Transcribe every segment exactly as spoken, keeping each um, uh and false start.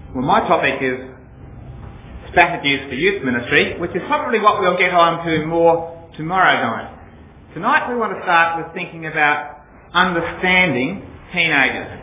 Well, my topic is strategies for youth ministry, which is probably what we'll get on to more tomorrow night. Tonight we want to start with thinking about understanding teenagers.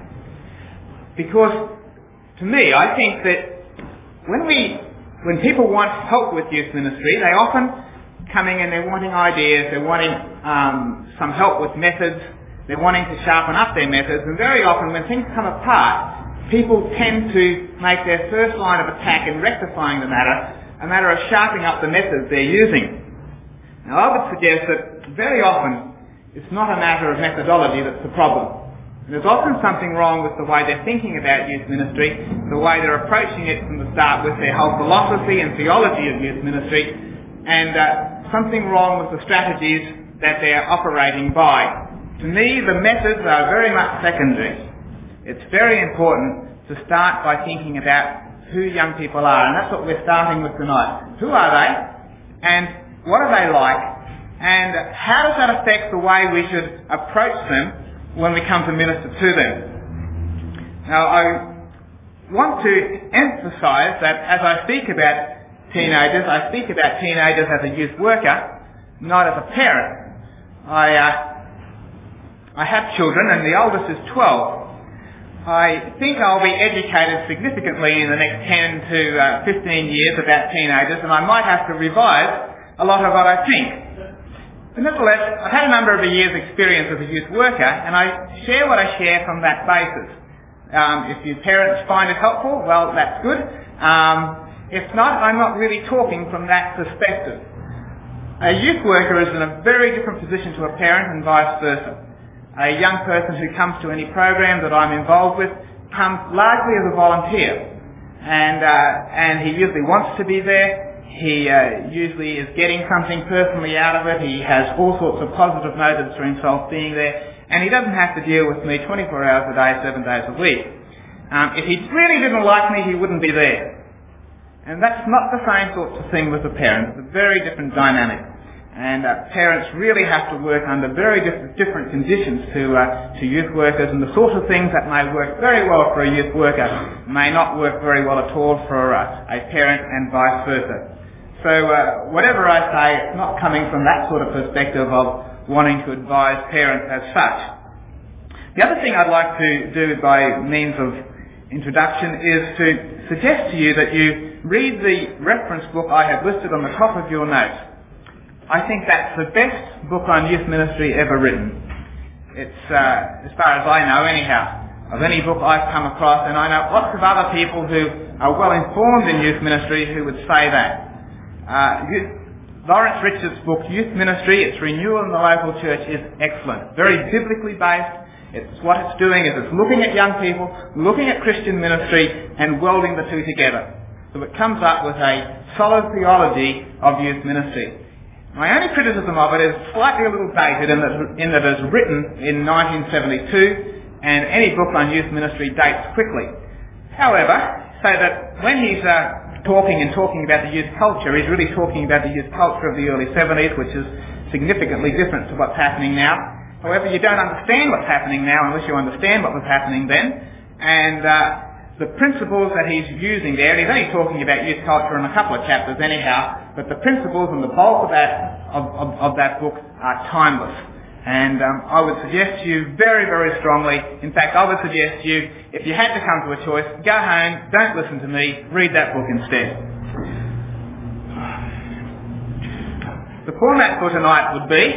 Because to me, I think that when we, when people want help with youth ministry, they often coming in, they're wanting ideas, they're wanting um, some help with methods, they're wanting to sharpen up their methods, and very often when things come apart, people tend to make their first line of attack in rectifying the matter a matter of sharpening up the methods they're using. Now I would suggest that very often it's not a matter of methodology that's the problem. There's often something wrong with the way they're thinking about youth ministry, the way they're approaching it from the start with their whole philosophy and theology of youth ministry, and uh, something wrong with the strategies that they're operating by. To me, the methods are very much secondary. It's very important to start by thinking about who young people are, and that's what we're starting with tonight. Who are they, and what are they like, and how does that affect the way we should approach them when we come to minister to them? Now, I want to emphasise that as I speak about teenagers, I speak about teenagers as a youth worker, not as a parent. I, uh, I have children, and the oldest is twelve. I think I'll be educated significantly in the next ten to uh, fifteen years about teenagers, and I might have to revise a lot of what I think. But nevertheless, I've had a number of years' experience as a youth worker, and I share what I share from that basis. Um, if your parents find it helpful, well, that's good. Um, if not, I'm not really talking from that perspective. A youth worker is in a very different position to a parent and vice versa. A young person who comes to any program that I'm involved with comes largely as a volunteer, and uh, and he usually wants to be there. He uh, usually is getting something personally out of it. He has all sorts of positive motives for himself being there, and he doesn't have to deal with me twenty-four hours a day, seven days a week. Um, if he really didn't like me, he wouldn't be there. And that's not the same sort of thing with a parent. It's a very different dynamic. And uh, parents really have to work under very diff- different conditions to uh, to youth workers, and the sort of things that may work very well for a youth worker may not work very well at all for uh, a parent, and vice versa. So uh, whatever I say, it's not coming from that sort of perspective of wanting to advise parents as such. The other thing I'd like to do by means of introduction is to suggest to you that you read the reference book I have listed on the top of your notes. I think that's the best book on youth ministry ever written. It's, uh, as far as I know anyhow, of any book I've come across, and I know lots of other people who are well informed in youth ministry who would say that. Uh, youth, Lawrence Richards' book, Youth Ministry, Its Renewal in the Local Church, is excellent. Very biblically based. It's what it's doing is it's looking at young people, looking at Christian ministry, and welding the two together. So it comes up with a solid theology of youth ministry. My only criticism of it is slightly a little dated in that, in that it was written in nineteen seventy-two, and any book on youth ministry dates quickly. However, so that when he's uh, talking and talking about the youth culture, he's really talking about the youth culture of the early seventies, which is significantly different to what's happening now. However, you don't understand what's happening now unless you understand what was happening then, and uh, the principles that he's using there, and he's only talking about youth culture in a couple of chapters anyhow, but the principles and the bulk of that of, of, of that book are timeless. And um, I would suggest to you very, very strongly, in fact I would suggest to you, if you had to come to a choice, go home, don't listen to me, read that book instead. The format for tonight would be,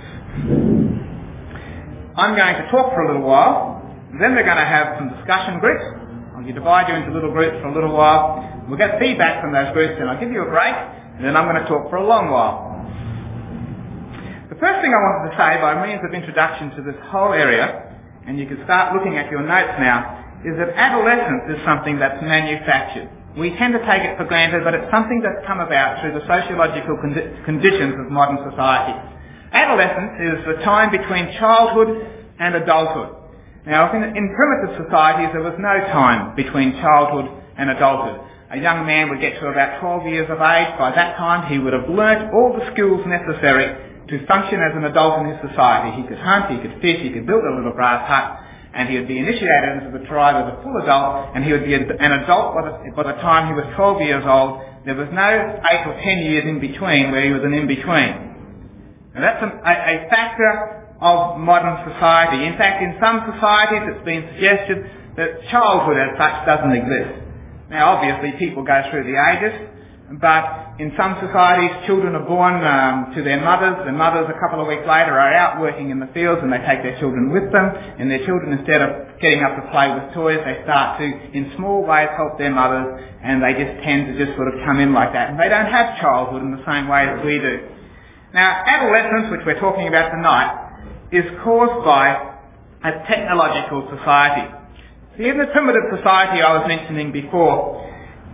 I'm going to talk for a little while, then we're going to have some discussion groups. You divide you into little groups for a little while. We'll get feedback from those groups, and I'll give you a break, and then I'm going to talk for a long while. The first thing I wanted to say by means of introduction to this whole area, and you can start looking at your notes now, is that adolescence is something that's manufactured. We tend to take it for granted, but it's something that's come about through the sociological condi- conditions of modern society. Adolescence is the time between childhood and adulthood. Now, in, in primitive societies, there was no time between childhood and adulthood. A young man would get to about twelve years of age. By that time, he would have learnt all the skills necessary to function as an adult in his society. He could hunt, he could fish, he could build a little brass hut, and he would be initiated into the tribe as a full adult, and he would be an adult by the, by the time he was twelve years old. There was no eight or ten years in between where he was an in-between. Now that's a, a, a factor of modern society. In fact, in some societies it's been suggested that childhood as such doesn't exist. Now obviously people go through the ages, but in some societies children are born um, to their mothers. The mothers a couple of weeks later are out working in the fields and they take their children with them, and their children, instead of getting up to play with toys, they start to in small ways help their mothers, and they just tend to just sort of come in like that, and they don't have childhood in the same way as we do. Now adolescence, which we're talking about tonight, is caused by a technological society. See, in the primitive society I was mentioning before,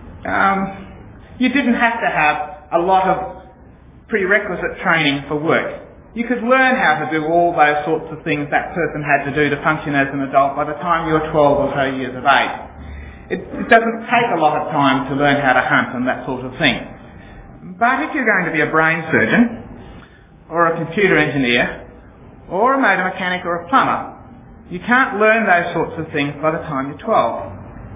um, you didn't have to have a lot of prerequisite training for work. You could learn how to do all those sorts of things that person had to do to function as an adult by the time you were twelve or so years of age. It, it doesn't take a lot of time to learn how to hunt and that sort of thing. But if you're going to be a brain surgeon, or a computer engineer, or a motor mechanic or a plumber, you can't learn those sorts of things by the time you're twelve.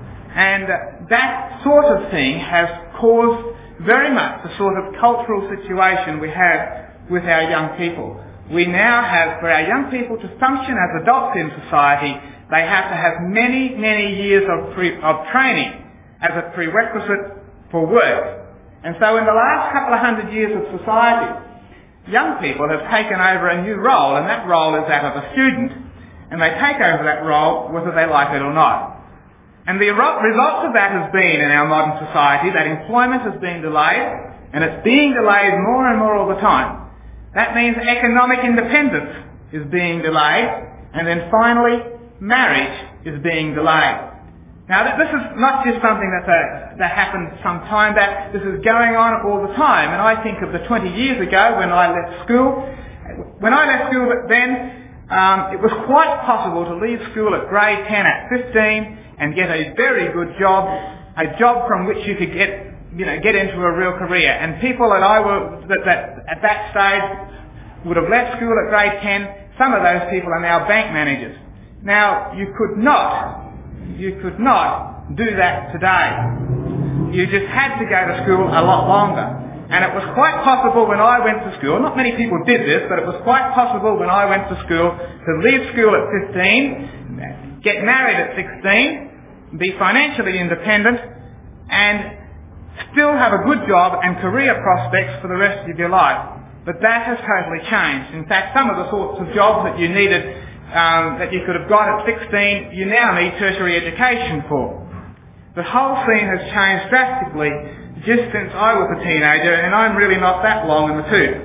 And uh, that sort of thing has caused very much the sort of cultural situation we have with our young people. We now have, for our young people to function as adults in society, they have to have many, many years of, pre- of training as a prerequisite for work. And so in the last couple of hundred years of society, young people have taken over a new role, and that role is that of a student, and they take over that role whether they like it or not. And the result of that has been, in our modern society, that employment has been delayed, and it's being delayed more and more all the time. That means economic independence is being delayed, and then finally, marriage is being delayed. Now, this is not just something that, uh, that happened some time back. This is going on all the time. And I think of the twenty years ago when I left school. When I left school then, um, it was quite possible to leave school at grade ten at fifteen and get a very good job, a job from which you could get, you know, get into a real career. And people that I were, that, that at that stage would have left school at grade ten, some of those people are now bank managers. Now, you could not You could not do that today. You just had to go to school a lot longer. And it was quite possible when I went to school, not many people did this, but it was quite possible when I went to school to leave school at fifteen, get married at sixteen, be financially independent, and still have a good job and career prospects for the rest of your life. But that has totally changed. In fact, some of the sorts of jobs that you needed Um, that you could have got at sixteen, you now need tertiary education for. The whole scene has changed drastically just since I was a teenager, and I'm really not that long in the tooth.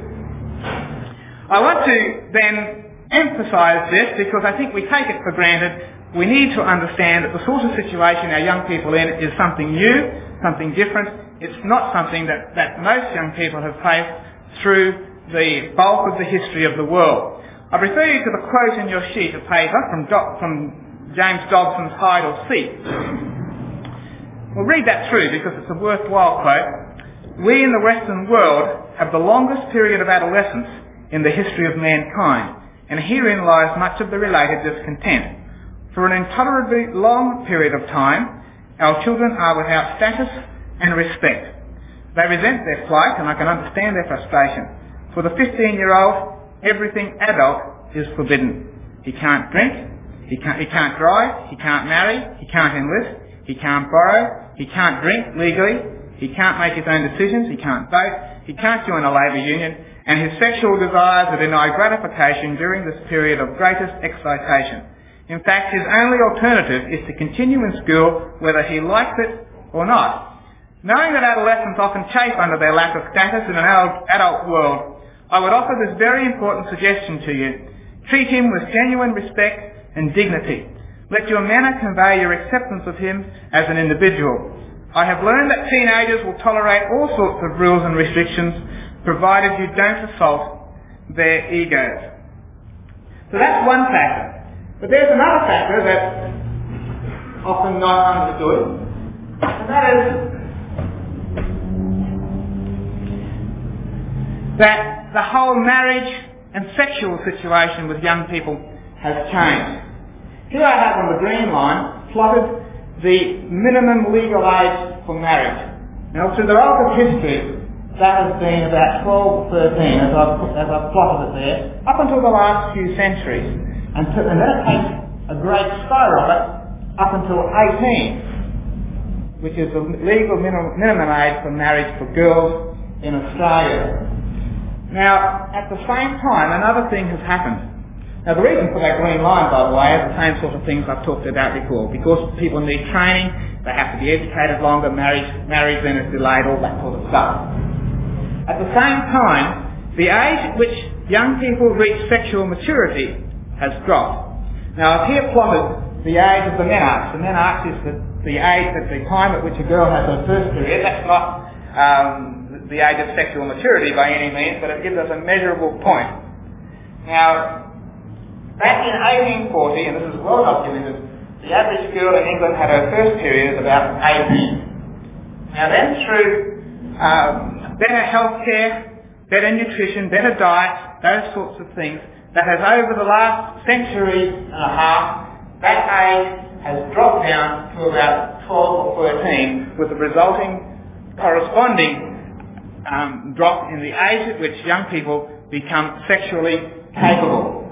I want to then emphasise this because I think we take it for granted. We need to understand that the sort of situation our young people are in is something new, something different. It's not something that, that most young people have faced through the bulk of the history of the world. I refer you to the quote in your sheet of paper from, Do- from James Dobson's Hide or Seek. We'll read that through because it's a worthwhile quote. We in the Western world have the longest period of adolescence in the history of mankind, and herein lies much of the related discontent. For an intolerably long period of time, our children are without status and respect. They resent their plight, and I can understand their frustration. For the fifteen-year-old, everything adult is forbidden. He can't drink, he can't, he can't drive, he can't marry, he can't enlist, he can't borrow, he can't drink legally, he can't make his own decisions, he can't vote, he can't join a labour union, and his sexual desires are denied gratification during this period of greatest excitation. In fact, his only alternative is to continue in school whether he likes it or not. Knowing that adolescents often chafe under their lack of status in an adult world, I would offer this very important suggestion to you. Treat him with genuine respect and dignity. Let your manner convey your acceptance of him as an individual. I have learned that teenagers will tolerate all sorts of rules and restrictions, provided you don't assault their egos. So that's one factor. But there's another factor that's often not understood, and that is that the whole marriage and sexual situation with young people has changed. Here I have on the green line plotted the minimum legal age for marriage. Now through the arc of history, that has been about twelve or thirteen as I've, as I've plotted it there, up until the last few centuries. And, to, and then it takes a great skyrocket up until eighteen, which is the legal minimum, minimum age for marriage for girls in Australia. Now, at the same time, another thing has happened. Now, the reason for that green line, by the way, is the same sort of things I've talked about before. Because people need training, they have to be educated longer, marriage, marriage then is delayed, all that sort of stuff. At the same time, the age at which young people reach sexual maturity has dropped. Now, I've here plotted the age of the menarche. The menarche is the, the age at the time at which a girl has her first period. That's not um, the age of sexual maturity by any means, but it gives us a measurable point. Now, back in eighteen forty, and this is well documented, the average girl in England had her first period at about eighteen. Now then, through um, better healthcare, better nutrition, better diet, those sorts of things, that has over the last century and a half, that age has dropped down to about twelve or thirteen, with the resulting corresponding um, drop in the age at which young people become sexually capable.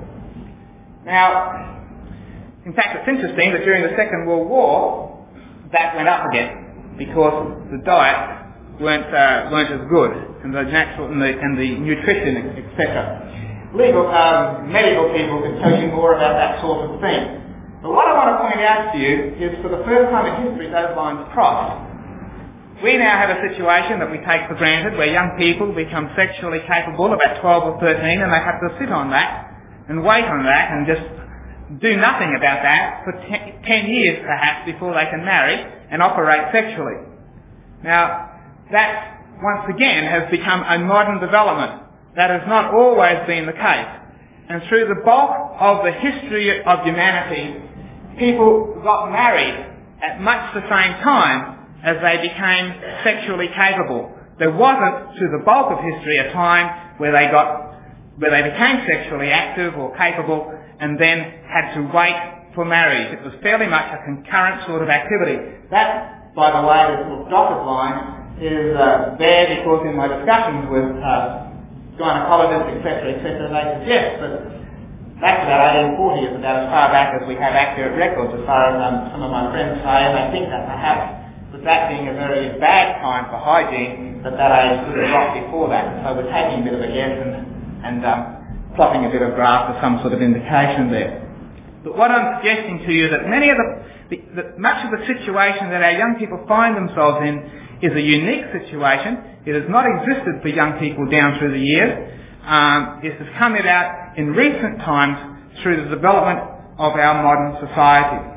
Now, in fact, it's interesting that during the Second World War, that went up again because the diet weren't uh, weren't as good, and the natural and the, and the nutrition, et cetera. Legal, um, medical people can tell you more about that sort of thing. But what I want to point out to you is, for the first time in history, those lines crossed. We now have a situation that we take for granted, where young people become sexually capable about twelve or thirteen, and they have to sit on that and wait on that and just do nothing about that for ten, ten years perhaps before they can marry and operate sexually. Now, that once again has become a modern development. That has not always been the case. And through the bulk of the history of humanity, people got married at much the same time as they became sexually capable. There wasn't, through the bulk of history, a time where they got, where they became sexually active or capable and then had to wait for marriage. It was fairly much a concurrent sort of activity. That, by the way, this little dotted line is uh, there because in my discussions with uh, gynecologists, et cetera, et cetera, they suggest that back to about eighteen forty is about as far back as we have accurate records, as far as um, some of my friends say, and they think that perhaps with that being a very bad time for hygiene, that that age could have dropped before that. So we're taking a bit of a guess and, and um, plotting a bit of graph for some sort of indication there. But what I'm suggesting to you is that many of the, the, the much of the situation that our young people find themselves in is a unique situation. It has not existed for young people down through the years. Um, it has come about in recent times through the development of our modern society.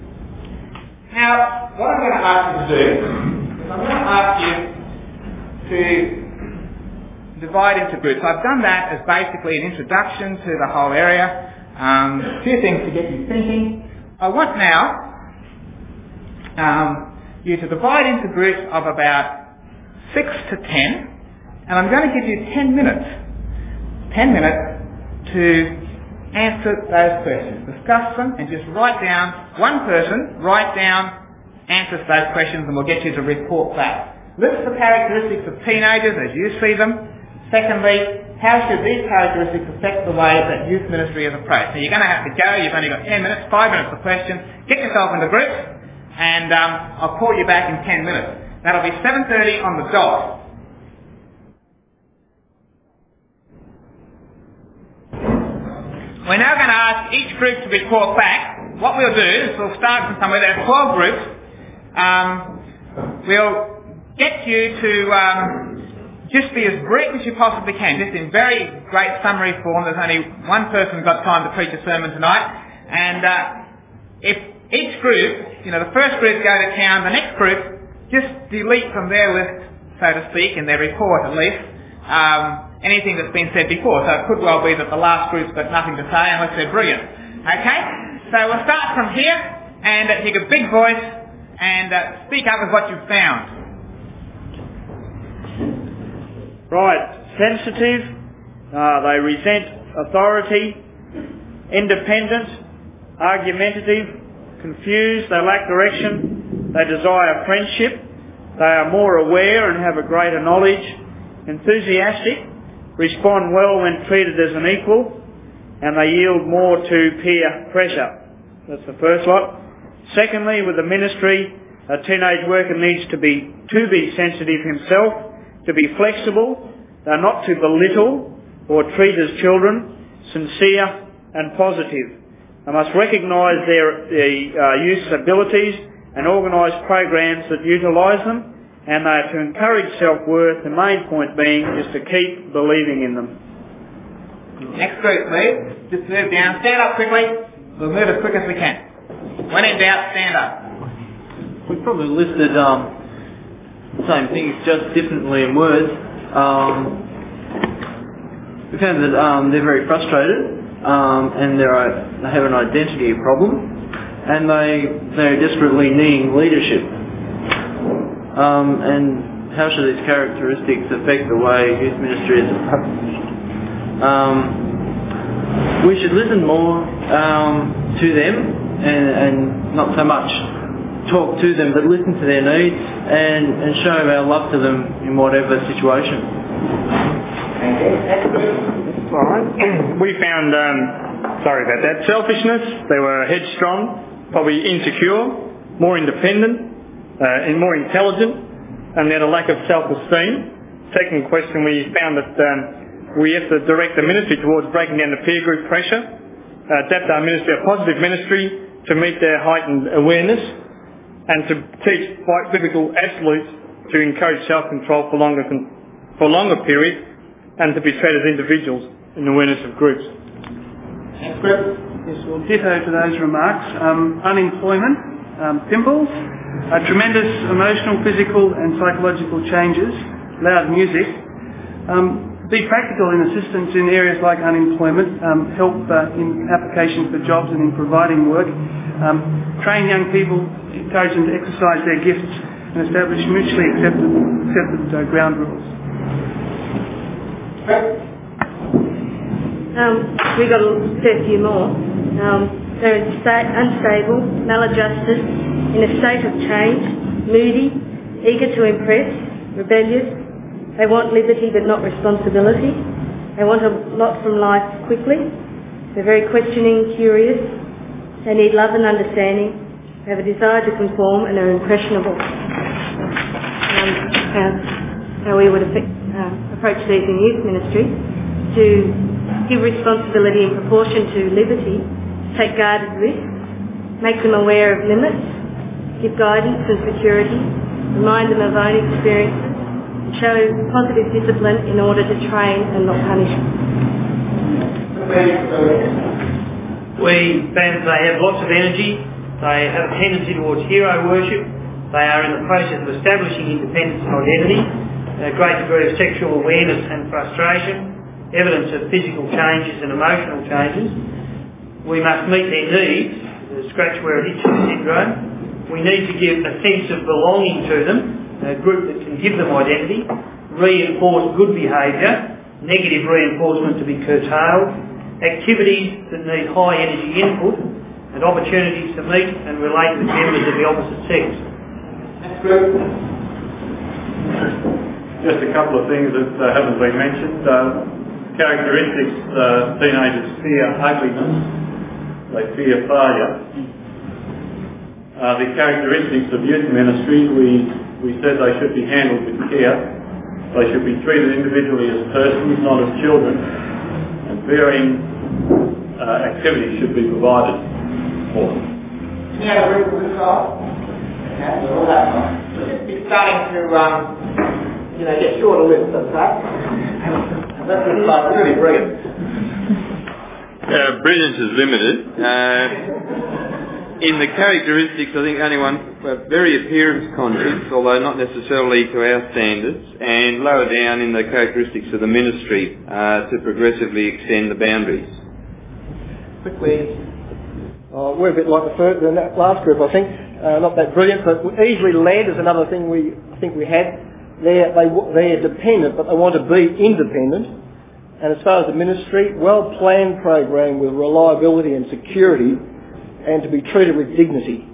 Now, what I'm going to ask you to do is I'm going to ask you to divide into groups. I've done that as basically an introduction to the whole area. Um, a few things to get you thinking. I want now um, you to divide into groups of about six to ten, and I'm going to give you ten minutes, ten minutes to answer those questions. Discuss them and just write down, one person, write down answers to those questions, and we'll get you to report back. List the characteristics of teenagers as you see them. Secondly, how should these characteristics affect the way that youth ministry is approached? So you're going to have to go, you've only got ten minutes, five minutes for questions, get yourself into groups, and um, I'll call you back in ten minutes. That'll be seven thirty on the dot. We're now going to ask each group to report back. What we'll do is we'll start from somewhere. There are twelve groups. Um, we'll get you to um, just be as brief as you possibly can, just in very great summary form. There's only one person who's got time to preach a sermon tonight. And uh, if each group, you know, the first group go to town, the next group just delete from their list, so to speak, in their report at least, um, anything that's been said before. So it could well be that the last group's got nothing to say unless they're brilliant. Okay? So we'll start from here, and uh, take a big voice and uh, speak up with what you've found. Right. Sensitive. Uh, they resent authority. Independent. argumentative, confused, they lack direction, they desire friendship, they are more aware and have a greater knowledge, enthusiastic, respond well when treated as an equal, and they yield more to peer pressure. That's the first lot. Secondly, with the ministry, a teenage worker needs to be to be sensitive himself, to be flexible, they're not to belittle or treat as children, sincere and positive. They must recognise their, their uh, youth's abilities and organise programs that utilise them, and they are to encourage self-worth, the main point being is to keep believing in them. Next group, please. Just move down. Stand up quickly. We'll move as quick as we can. When in doubt, stand up. We probably listed um, the same things, just differently in words. Um, we found that um, they're very frustrated, um, and they're, they have an identity problem, and they they're desperately needing leadership. Um, and how should these characteristics affect the way youth ministry is approached? Um, we should listen more um, to them, and, and not so much talk to them, but listen to their needs and, and show our love to them in whatever situation. Alright. We found, um, sorry about that, selfishness. They were headstrong, probably insecure, more independent, uh, and more intelligent, and they had a lack of self-esteem. Second question, we found that um, we have to direct the ministry towards breaking down the peer group pressure, uh, adapt our ministry, a positive ministry, to meet their heightened awareness, and to teach quite biblical absolutes to encourage self-control for longer for longer periods, and to be treated as individuals in awareness of groups. Next group. Yes, well, ditto to those remarks. Um, unemployment, um, pimples, uh, tremendous emotional, physical and psychological changes, loud music. Um, be practical in assistance in areas like unemployment, um, help uh, in applications for jobs and in providing work, um, train young people, encourage them to exercise their gifts and establish mutually accepted, accepted uh, ground rules. Um, we've got a fair few more. Um, they're sta- unstable, maladjusted, in a state of change, moody, eager to impress, rebellious. They want liberty but not responsibility. They want a lot from life quickly. They're very questioning, curious. They need love and understanding. They have a desire to conform and are impressionable. Um, how, how we would affect, uh, approach these in youth ministry, to give responsibility in proportion to liberty, take guarded risks, make them aware of limits, give guidance and security, remind them of own experiences, show positive discipline in order to train and not punish. We found they have lots of energy, they have a tendency towards hero worship, they are in the process of establishing independence and identity, a great degree of sexual awareness and frustration, evidence of physical changes and emotional changes. We must meet their needs, the scratch where it itches syndrome. We need to give a sense of belonging to them, a group that can give them identity, reinforce good behaviour, negative reinforcement to be curtailed, activities that need high energy input, and opportunities to meet and relate with members of the opposite sex. Next group. Just a couple of things that uh, haven't been mentioned. Uh, characteristics, uh, teenagers fear ugliness, they fear failure. Uh, the characteristics of youth ministry, we, we said they should be handled with care. They should be treated individually as persons, not as children, and varying uh, activities should be provided for them. Any other group of this side? Okay, we're all that one. We'll just be starting to, um, you know, get shorter lists, okay? That looks like really brilliant. Uh, brilliance is limited. Uh, in the characteristics, I think only one, uh, very appearance conscious, although not necessarily to our standards, and lower down in the characteristics of the ministry uh, to progressively extend the boundaries. Quickly. Uh, we're a bit like the, first, the last group, I think. Uh, not that brilliant, but easily led is another thing we I think we had. They're, they, they're dependent, but they want to be independent. And as far as the ministry, well-planned program with reliability and security and to be treated with dignity.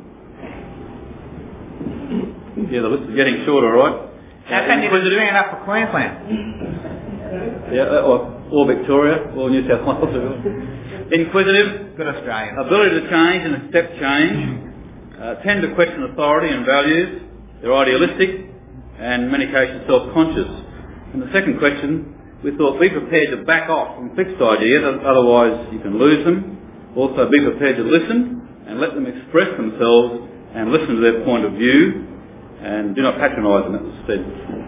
Yeah, the list is getting shorter, right? How can you stand up for Queensland? Yeah, or, or Victoria, or New South Wales. Inquisitive, good Australian. Ability to change and accept change, uh, tend to question authority and values, they're idealistic, and in many cases self-conscious. And the second question, we thought be prepared to back off from fixed ideas, otherwise you can lose them. Also be prepared to listen and let them express themselves and listen to their point of view, and do not patronise them, that was said.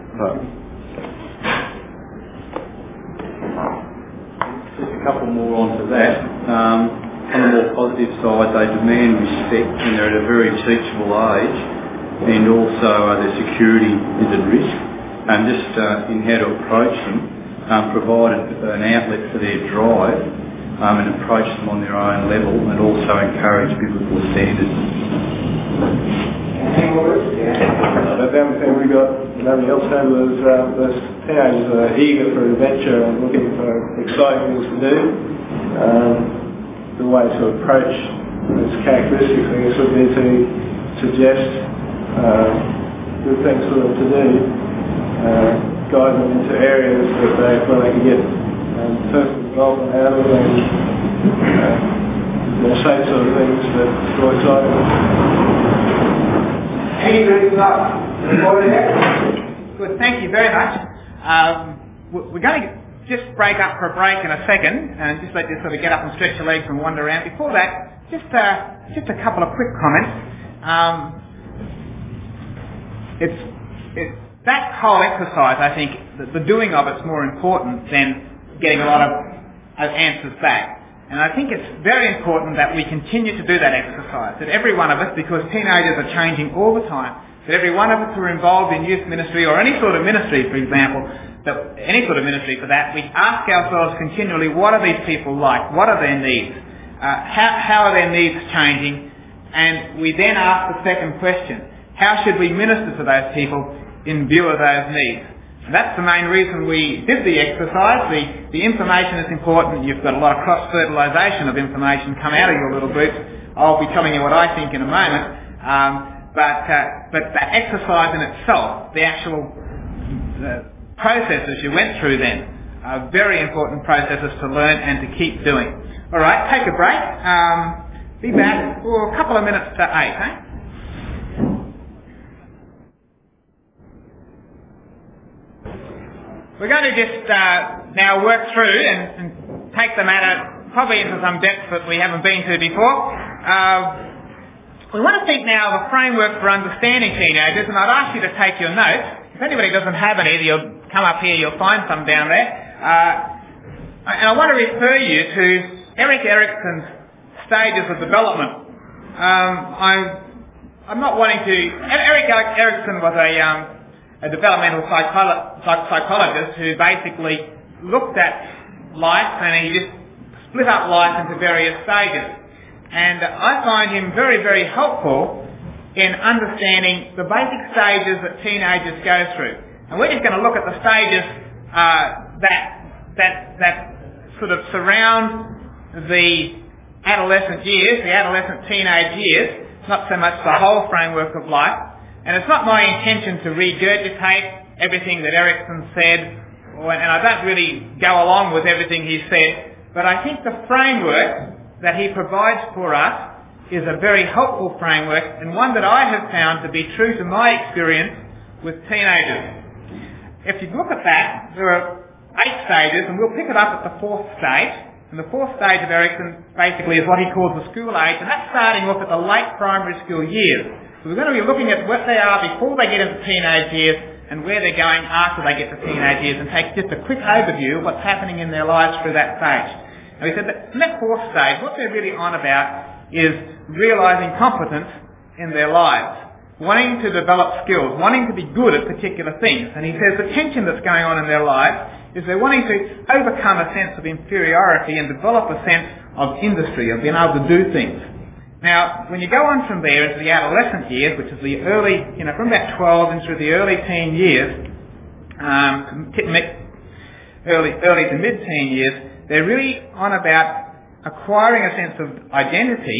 Just a couple more onto that. Um, on the more positive side, they demand respect and they're at a very teachable age, and also uh, their security is at risk. And just uh, in how to approach them, um, provide an outlet for their drive um, and approach them on their own level, and also encourage biblical standards. But the other thing we got, nobody else had, was uh, those teenagers are eager for adventure and looking for exciting things to do. Um, the way to approach those characteristics, I guess, would be to suggest uh, good things for them to do, uh, guide them into areas that they, where they can get um, personal involvement out of, and uh, the same sort of things that are exciting. Good, thank you very much. Um, we're going to just break up for a break in a second and just let you sort of get up and stretch your legs and wander around. Before that, just uh, just a couple of quick comments. Um, it's, it's that whole exercise, I think, the, the doing of it's more important than getting a lot of, of answers back. And I think it's very important that we continue to do that exercise, that every one of us, because teenagers are changing all the time, that every one of us who are involved in youth ministry or any sort of ministry, for example, that any sort of ministry for that, we ask ourselves continually, what are these people like? What are their needs? Uh, how, how are their needs changing? And we then ask the second question, how should we minister to those people in view of those needs? And that's the main reason we did the exercise. The, the information is important. You've got a lot of cross-fertilisation of information come out of your little groups. I'll be telling you what I think in a moment. Um, but, uh, but that exercise in itself, the actual uh, processes you went through then, are very important processes to learn and to keep doing. All right, take a break. Um, be back for a couple of minutes to eight, eh? We're going to just uh, now work through and, and take the matter probably into some depth that we haven't been to before. Uh, we want to think now of a framework for understanding teenagers, and I'd ask you to take your notes. If anybody doesn't have any, you'll come up here, you'll find some down there. Uh, and I want to refer you to Erik Erikson's stages of development. Um, I'm, I'm not wanting to... Erik Erikson was a... Um, a developmental psycholo- psych- psychologist who basically looked at life and he just split up life into various stages. And I find him very, very helpful in understanding the basic stages that teenagers go through. And we're just going to look at the stages uh, that, that, that sort of surround the adolescent years, the adolescent teenage years, not so much the whole framework of life. And it's not my intention to regurgitate everything that Erikson said, or, and I don't really go along with everything he said, but I think the framework that he provides for us is a very helpful framework, and one that I have found to be true to my experience with teenagers. If you look at that, there are eight stages, and we'll pick it up at the fourth stage. And the fourth stage of Erikson basically is what he calls the school age, and that's starting off at the late primary school years. So we're going to be looking at what they are before they get into teenage years and where they're going after they get to teenage years, and take just a quick overview of what's happening in their lives through that stage. And we said that in that fourth stage, what they're really on about is realising competence in their lives, wanting to develop skills, wanting to be good at particular things. And he says the tension that's going on in their lives is they're wanting to overcome a sense of inferiority and develop a sense of industry, of being able to do things. Now, when you go on from there into the adolescent years, which is the early, you know, from about twelve and through the early teen years, um, early, early to mid-teen years, they're really on about acquiring a sense of identity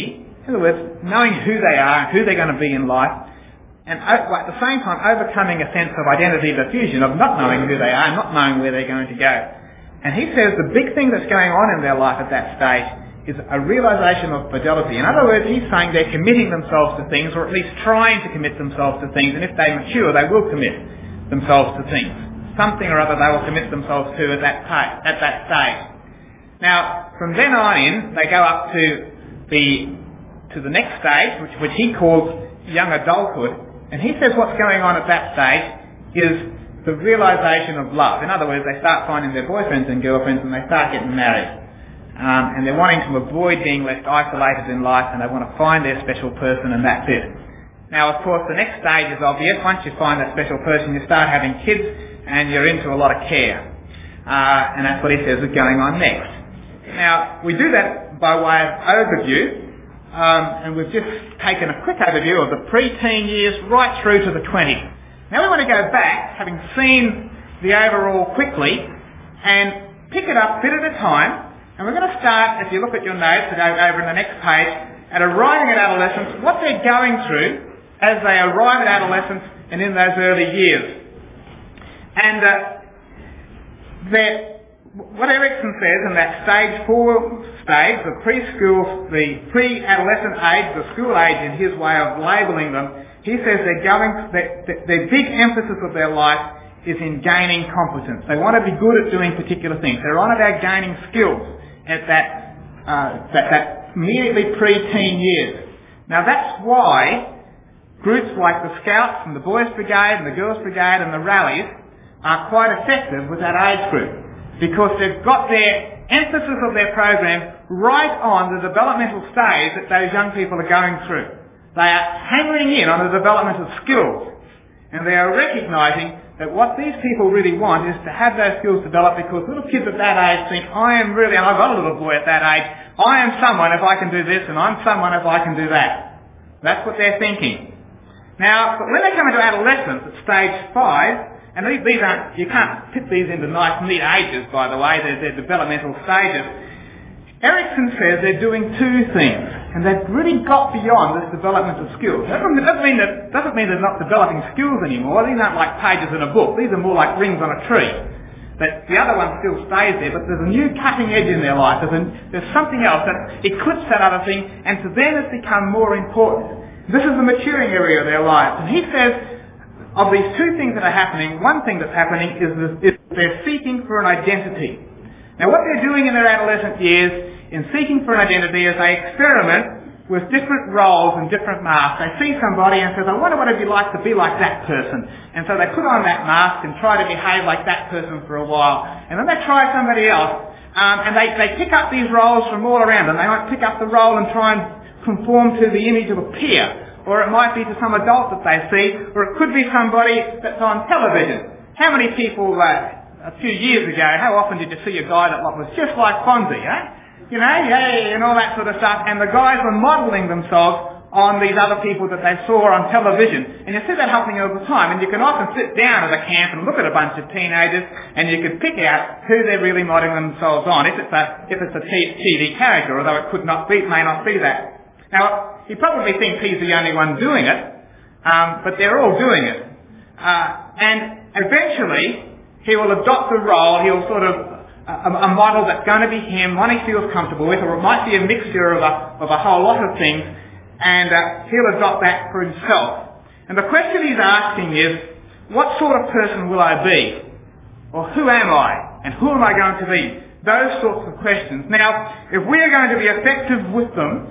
In other words, knowing who they are, who they're going to be in life, and at the same time overcoming a sense of identity diffusion, of not knowing who they are, not knowing where they're going to go. And he says the big thing that's going on in their life at that stage is a realisation of fidelity. In other words, he's saying they're committing themselves to things, or at least trying to commit themselves to things, and if they mature, they will commit themselves to things. Something or other they will commit themselves to at that time, at that stage. Now, from then on in, they go up to the to the next stage, which, which he calls young adulthood, and he says what's going on at that stage is the realisation of love. In other words, they start finding their boyfriends and girlfriends and they start getting married. Um, and they're wanting to avoid being left isolated in life, and they want to find their special person, and that's it. Now, of course, the next stage is obvious. Once you find that special person, you start having kids, and you're into a lot of care. Uh, and that's what he says is going on next. Now, we do that by way of overview, um, and we've just taken a quick overview of the pre-teen years right through to the twenties. Now we want to go back, having seen the overall quickly, and pick it up bit at a time. And we're going to start, if you look at your notes that are over in the next page, at arriving at adolescence, what they're going through as they arrive at adolescence and in those early years. And uh, what Erickson says in that stage four stage, the preschool, the pre-adolescent age, the school age in his way of labelling them, he says they're going, their, their big emphasis of their life is in gaining competence. They want to be good at doing particular things. They're on about gaining skills at that, uh, that, that immediately pre-teen years. Now that's why groups like the Scouts and the Boys Brigade and the Girls Brigade and the rallies are quite effective with that age group, because they've got their emphasis of their program right on the developmental stage that those young people are going through. They are hammering in on the development of skills, and they are recognising that what these people really want is to have those skills developed, because little kids at that age think, I am really, and I've got a little boy at that age, I am someone if I can do this, and I'm someone if I can do that. That's what they're thinking. Now, but when they come into adolescence at stage five, and these, these aren't, you can't put these into nice neat ages, by the way, they're, they're developmental stages. Erickson says they're doing two things, and they've really got beyond this development of skills. That doesn't, doesn't, mean that, doesn't mean they're not developing skills anymore. These aren't like pages in a book. These are more like rings on a tree. But the other one still stays there, but there's a new cutting edge in their life. There's, a, there's something else that eclipses that other thing, and to them it's become more important. This is the maturing area of their lives. And he says, of these two things that are happening, one thing that's happening is, is they're seeking for an identity. Now what they're doing in their adolescent years in seeking for an identity is they experiment with different roles and different masks. They see somebody and says, I wonder what it'd be like to be like that person. And so they put on that mask and try to behave like that person for a while. And then they try somebody else, um, and they, they pick up these roles from all around them. They might pick up the role and try and conform to the image of a peer. Or it might be to some adult that they see, or it could be somebody that's on television. How many people, uh, a few years ago, how often did you see a guy that was just like Fonzie, eh? You know, yay, and all that sort of stuff, and the guys were modelling themselves on these other people that they saw on television. And you see that happening all the time, and you can often sit down at a camp and look at a bunch of teenagers, and you can pick out who they're really modelling themselves on, if it's a, if it's a T V character, although it could not be, may not be that. Now, he probably thinks he's the only one doing it, um, but they're all doing it. Uh, and eventually, he will adopt a role, he'll sort of, a, a model that's going to be him, one he feels comfortable with, or it might be a mixture of a, of a whole lot of things, and uh, he'll adopt that for himself. And the question he's asking is, what sort of person will I be? Or who am I? And who am I going to be? Those sorts of questions. Now, if we're going to be effective with them,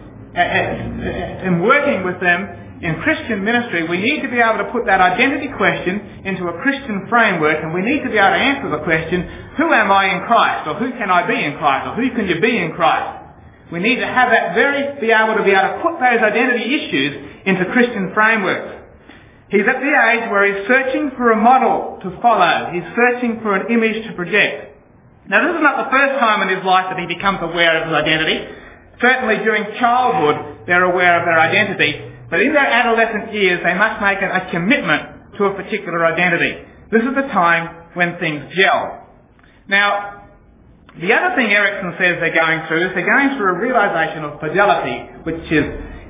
in working with them in Christian ministry, we need to be able to put that identity question into a Christian framework, and we need to be able to answer the question, who am I in Christ? Or who can I be in Christ? Or who can you be in Christ? We need to have that very, be able to be able to put those identity issues into Christian frameworks. He's at the age where he's searching for a model to follow. He's searching for an image to project. Now, this is not the first time in his life that he becomes aware of his identity. Certainly during childhood, they're aware of their identity. But in their adolescent years, they must make a commitment to a particular identity. This is the time when things gel. Now, the other thing Erickson says they're going through is they're going through a realisation of fidelity, which is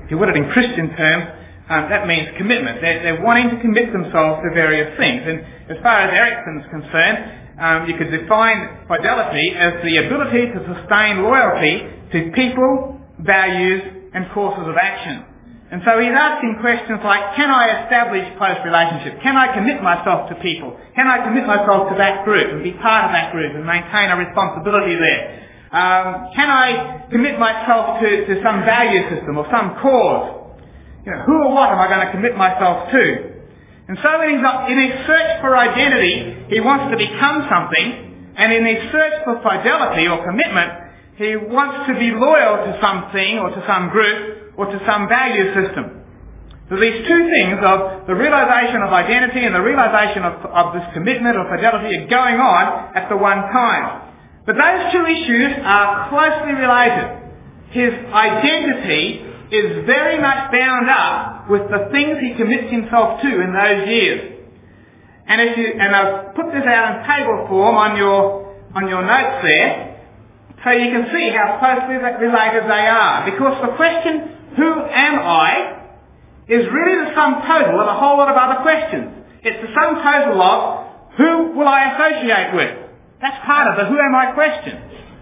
if you put it in Christian terms, um, that means commitment. They're, they're wanting to commit themselves to various things. And as far as Erickson's concerned, um, you could define fidelity as the ability to sustain loyalty to people, values, and courses of action. And so he's asking questions like, can I establish close relationships? Can I commit myself to people? Can I commit myself to that group and be part of that group and maintain a responsibility there? Um, can I commit myself to, to some value system or some cause? You know, who or what am I going to commit myself to? And so in his, in his search for identity, he wants to become something, and in his search for fidelity or commitment, he wants to be loyal to something or to some group or to some value system. So these two things of the realisation of identity and the realisation of, of this commitment or fidelity are going on at the one time. But those two issues are closely related. His identity is very much bound up with the things he commits himself to in those years. And if you, and I've put this out in table form on your, on your notes there, so you can see how closely related they are. Because the question, who am I, is really the sum total of a whole lot of other questions. It's the sum total of, who will I associate with? That's part of the who am I question.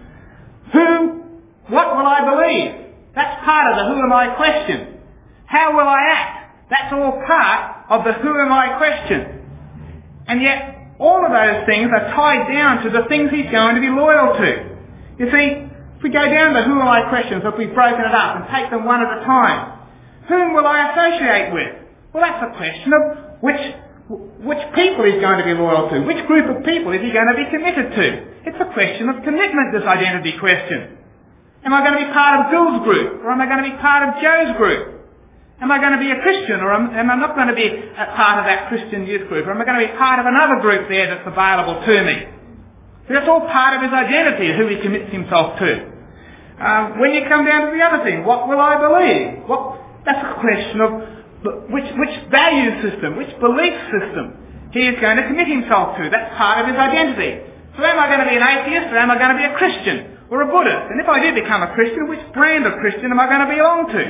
Who, what will I believe? That's part of the who am I question. How will I act? That's all part of the who am I question. And yet, all of those things are tied down to the things he's going to be loyal to. You see, if we go down the who am I questions, if we've broken it up and take them one at a time, whom will I associate with? Well, that's a question of which which people he's going to be loyal to. Which group of people is he going to be committed to? It's a question of commitment, this identity question. Am I going to be part of Bill's group, or am I going to be part of Joe's group? Am I going to be a Christian, or am, am I not going to be a part of that Christian youth group, or am I going to be part of another group there that's available to me? So that's all part of his identity, who he commits himself to. Um, when you come down to the other thing, what will I believe? What, that's a question of which, which value system, which belief system he is going to commit himself to. That's part of his identity. So am I going to be an atheist, or am I going to be a Christian, or a Buddhist? And if I do become a Christian, which brand of Christian am I going to belong to?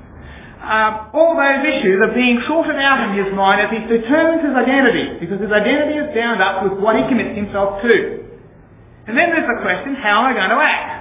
Um, all those issues are being sorted out in his mind as he determines his identity, because his identity is bound up with what he commits himself to. And then there's the question, how am I going to act?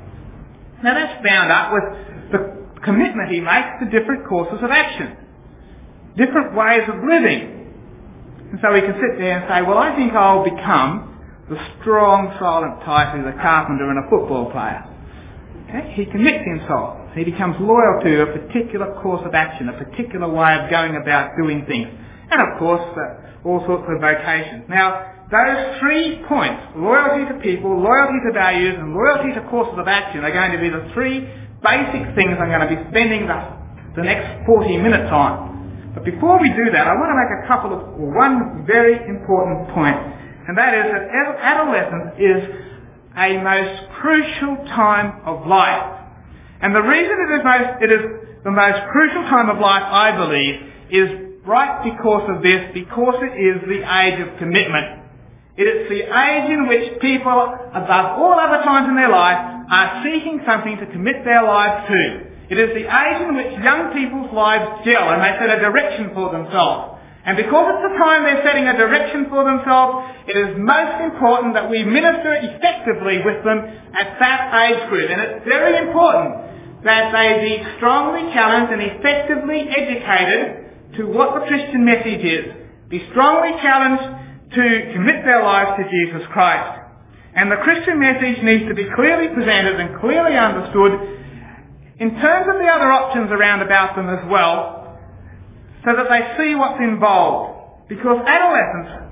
Now that's bound up with the commitment he makes to different courses of action, different ways of living. And so he can sit there and say, well, I think I'll become the strong, silent type who's a carpenter and a football player. Okay? He commits himself. He becomes loyal to a particular course of action, a particular way of going about doing things. And of course, uh, all sorts of vocations. Now, those three points, loyalty to people, loyalty to values, and loyalty to courses of action, are going to be the three basic things I'm going to be spending the, the next forty minutes on. But before we do that, I want to make a couple of, one very important point, and that is that adolescence is a most crucial time of life. And the reason it is, most, it is the most crucial time of life, I believe, is right because of this, because it is the age of commitment. It is the age in which people, above all other times in their life, are seeking something to commit their lives to. It is the age in which young people's lives gel and they set a direction for themselves. And because it's the time they're setting a direction for themselves, it is most important that we minister effectively with them at that age group. And it's very important that they be strongly challenged and effectively educated to what the Christian message is. Be strongly challenged to commit their lives to Jesus Christ. And the Christian message needs to be clearly presented and clearly understood in terms of the other options around about them as well, so that they see what's involved. Because adolescents,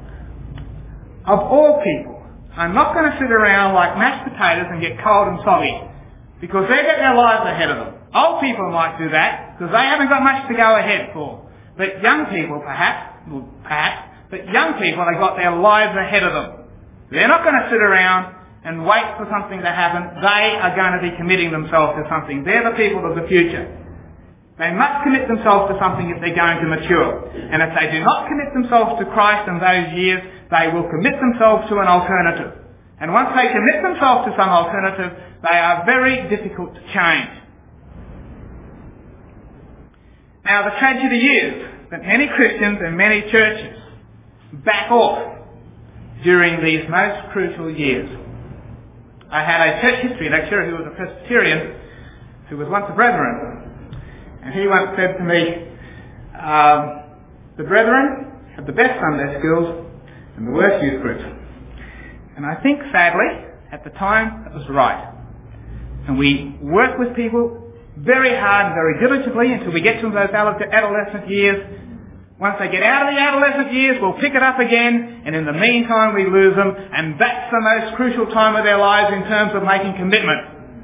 of all people, are not going to sit around like mashed potatoes and get cold and soggy, because they've got their lives ahead of them. Old people might do that, because they haven't got much to go ahead for. But young people, perhaps, well, perhaps, but young people have got their lives ahead of them. They're not going to sit around and wait for something to happen. They are going to be committing themselves to something. They're the people of the future. They must commit themselves to something if they're going to mature. And if they do not commit themselves to Christ in those years, they will commit themselves to an alternative. And once they commit themselves to some alternative, they are very difficult to change. Now the tragedy is that many Christians and many churches back off during these most crucial years. I had a church history lecturer who was a Presbyterian who was once a Brethren, and he once said to me, um, the Brethren have the best Sunday schools and the worst youth groups. And I think sadly at the time that was right. And we work with people very hard and very diligently until we get to those adolescent years. Once they get out of the adolescent years, we'll pick it up again, and in the meantime we lose them, and that's the most crucial time of their lives in terms of making commitment.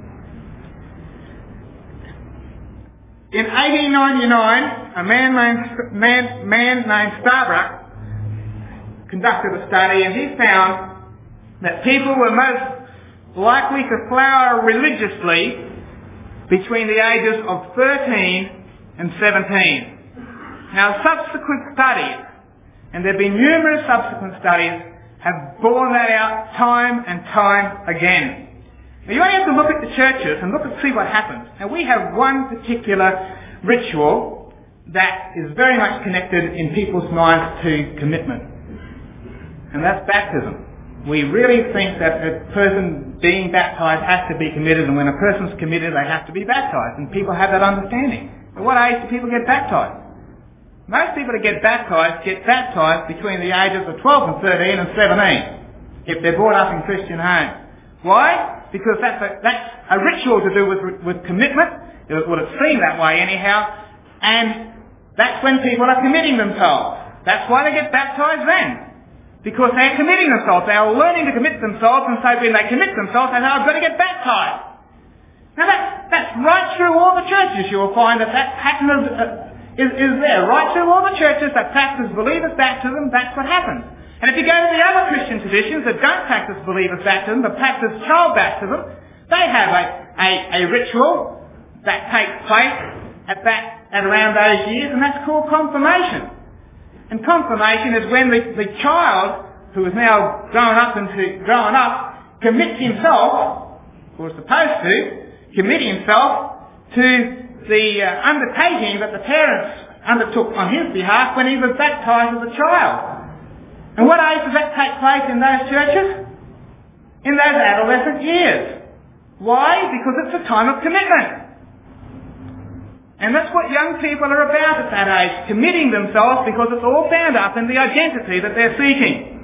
In eighteen ninety-nine, a man named, man, man named Starbuck conducted a study, and he found that people were most likely to flower religiously between the ages of thirteen and seventeen. Now subsequent studies, and there have been numerous subsequent studies, have borne that out time and time again. Now you only have to look at the churches and look and see what happens. Now we have one particular ritual that is very much connected in people's minds to commitment, and that's baptism. We really think that a person being baptised has to be committed, and when a person's committed they have to be baptised, and people have that understanding. At what age do people get baptised? Most people that get baptised get baptised between the ages of twelve and thirteen and seventeen, if they're brought up in Christian homes. Why? Because that's a, that's a ritual to do with, with commitment. It would have seemed that way anyhow. And that's when people are committing themselves. That's why they get baptised then. Because they're committing themselves. They are learning to commit themselves, and so when they commit themselves, they know I've got to get baptised. Now that's, that's right through all the churches. You will find that that pattern of... Uh, Is, is there. Right through all the churches that practice believers' baptism, that's what happens. And if you go to the other Christian traditions that don't practice believers' baptism, but practice child baptism, they have a, a, a ritual that takes place at that at around those years, and that's called confirmation. And confirmation is when the, the child, who is now grown up into grown up, commits himself, or is supposed to, commit himself to the uh, undertaking that the parents undertook on his behalf when he was baptised as a child. And what age does that take place in those churches? In those adolescent years. Why? Because it's a time of commitment. And that's what young people are about at that age, committing themselves, because it's all bound up in the identity that they're seeking.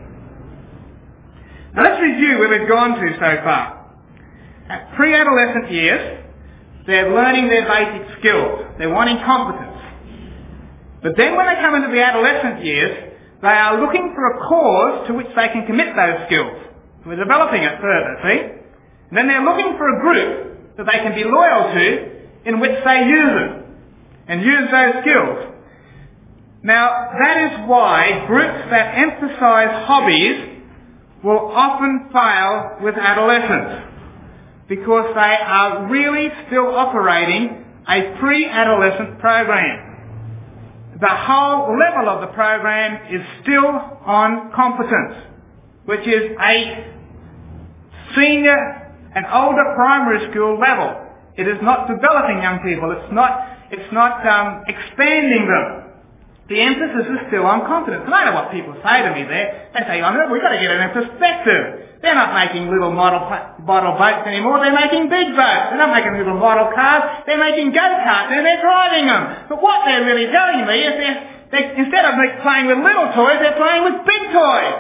Now let's review where we've gone to so far. At pre-adolescent years, they're learning their basic skills. They're wanting competence. But then when they come into the adolescent years, they are looking for a cause to which they can commit those skills. We're developing it further, see? And then they're looking for a group that they can be loyal to in which they use it and use those skills. Now, that is why groups that emphasise hobbies will often fail with adolescents, because they are really still operating a pre-adolescent program. The whole level of the program is still on competence, which is a senior and older primary school level. It is not developing young people. It's not, it's not um, expanding them. The emphasis is still on competence. And I know what people say to me there. They say, oh, we've got to get it in perspective. They're not making little model model boats anymore. They're making big boats. They're not making little model cars. They're making go-karts and they're driving them. But what they're really telling me is they're, they're, instead of playing with little toys, they're playing with big toys.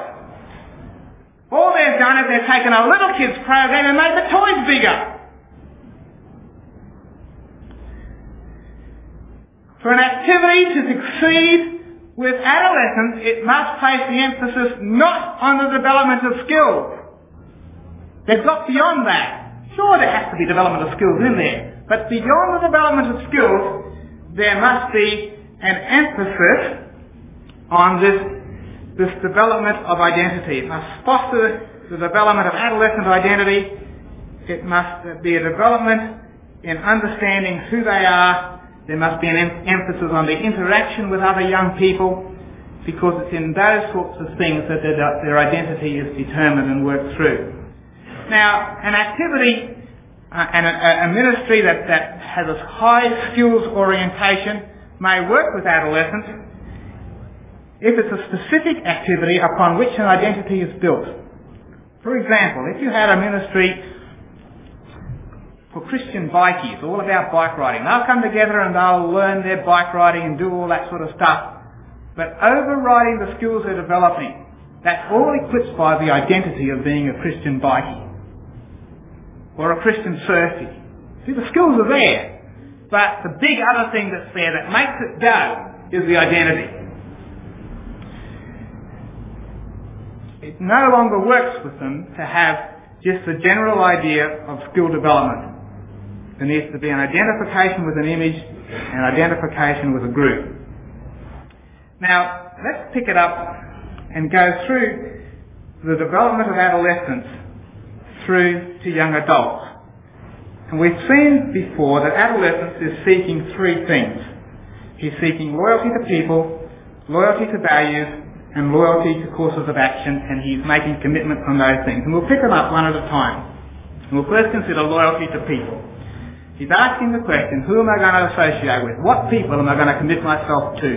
All they've done is they've taken a little kids program and made the toys bigger. For an activity to succeed with adolescents, it must place the emphasis not on the development of skills. They've got beyond that. Sure, there has to be development of skills in there, but beyond the development of skills, there must be an emphasis on this, this development of identity. It must foster the development of adolescent identity. It must be a development in understanding who they are. There must be an em- emphasis on the interaction with other young people, because it's in those sorts of things that their, their identity is determined and worked through. Now, an activity uh, and a, a ministry that, that has a high skills orientation may work with adolescents if it's a specific activity upon which an identity is built. For example, if you had a ministry for Christian bikies, all about bike riding, they'll come together and they'll learn their bike riding and do all that sort of stuff. But overriding the skills they're developing, that's all eclipsed by the identity of being a Christian bikie or a Christian surfie. See, the skills are there, but the big other thing that's there that makes it go is the identity. It no longer works with them to have just a general idea of skill development. There needs to be an identification with an image and identification with a group. Now, let's pick it up and go through the development of adolescence through to young adults. And we've seen before that adolescence is seeking three things. He's seeking loyalty to people, loyalty to values, and loyalty to courses of action, and he's making commitments on those things. And we'll pick them up one at a time. And we'll first consider loyalty to people. He's asking the question, who am I going to associate with? What people am I going to commit myself to?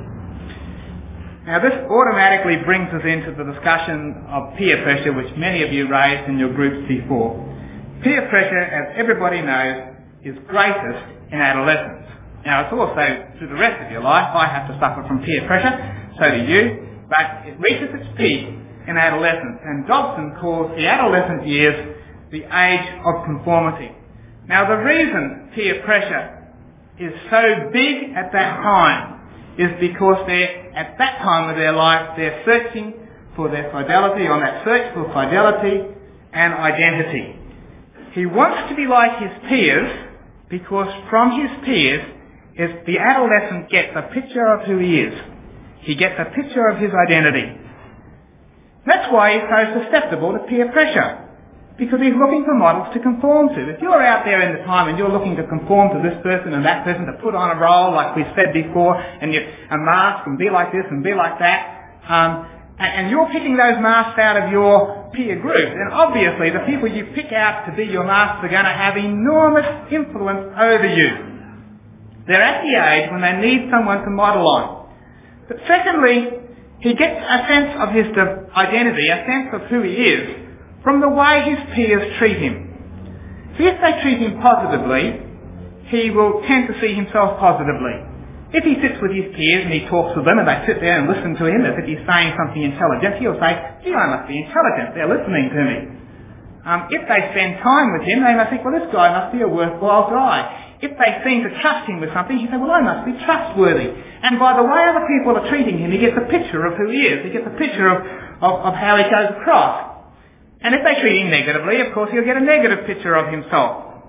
Now this automatically brings us into the discussion of peer pressure, which many of you raised in your groups before. Peer pressure, as everybody knows, is greatest in adolescence. Now it's also through the rest of your life. I have to suffer from peer pressure, so do you. But it reaches its peak in adolescence, and Dobson calls the adolescent years the age of conformity. Now the reason peer pressure is so big at that time is because they're, at that time of their life, they're searching for their fidelity, on that search for fidelity and identity. He wants to be like his peers because from his peers, if the adolescent gets a picture of who he is, he gets a picture of his identity. That's why he's so susceptible to peer pressure, because he's looking for models to conform to. If you're out there in the time and you're looking to conform to this person and that person, to put on a role like we said before, and you a mask and be like this and be like that, um, and, and you're picking those masks out of your peer group, then obviously the people you pick out to be your masks are going to have enormous influence over you. They're at the age when they need someone to model on. But secondly, he gets a sense of his identity, a sense of who he is, from the way his peers treat him. So if they treat him positively, he will tend to see himself positively. If he sits with his peers and he talks to them and they sit there and listen to him as if he's saying something intelligent, he'll say, gee, I must be intelligent, they're listening to me. Um, if they spend time with him, they must think, well, this guy must be a worthwhile guy. If they seem to trust him with something, he says, well, I must be trustworthy. And by the way other people are treating him, he gets a picture of who he is. He gets a picture of, of, of how he goes across. And if they treat him negatively, of course, he'll get a negative picture of himself.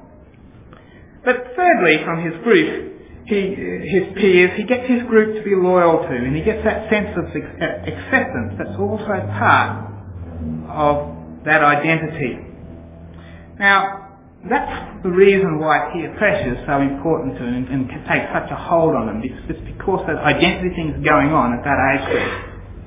But thirdly, from his group, he, his peers, he gets his group to be loyal to, and he gets that sense of acceptance that's also part of that identity. Now, that's the reason why peer pressure is so important to and, and can take such a hold on them. It's, it's because that identity thing is going on at that age group.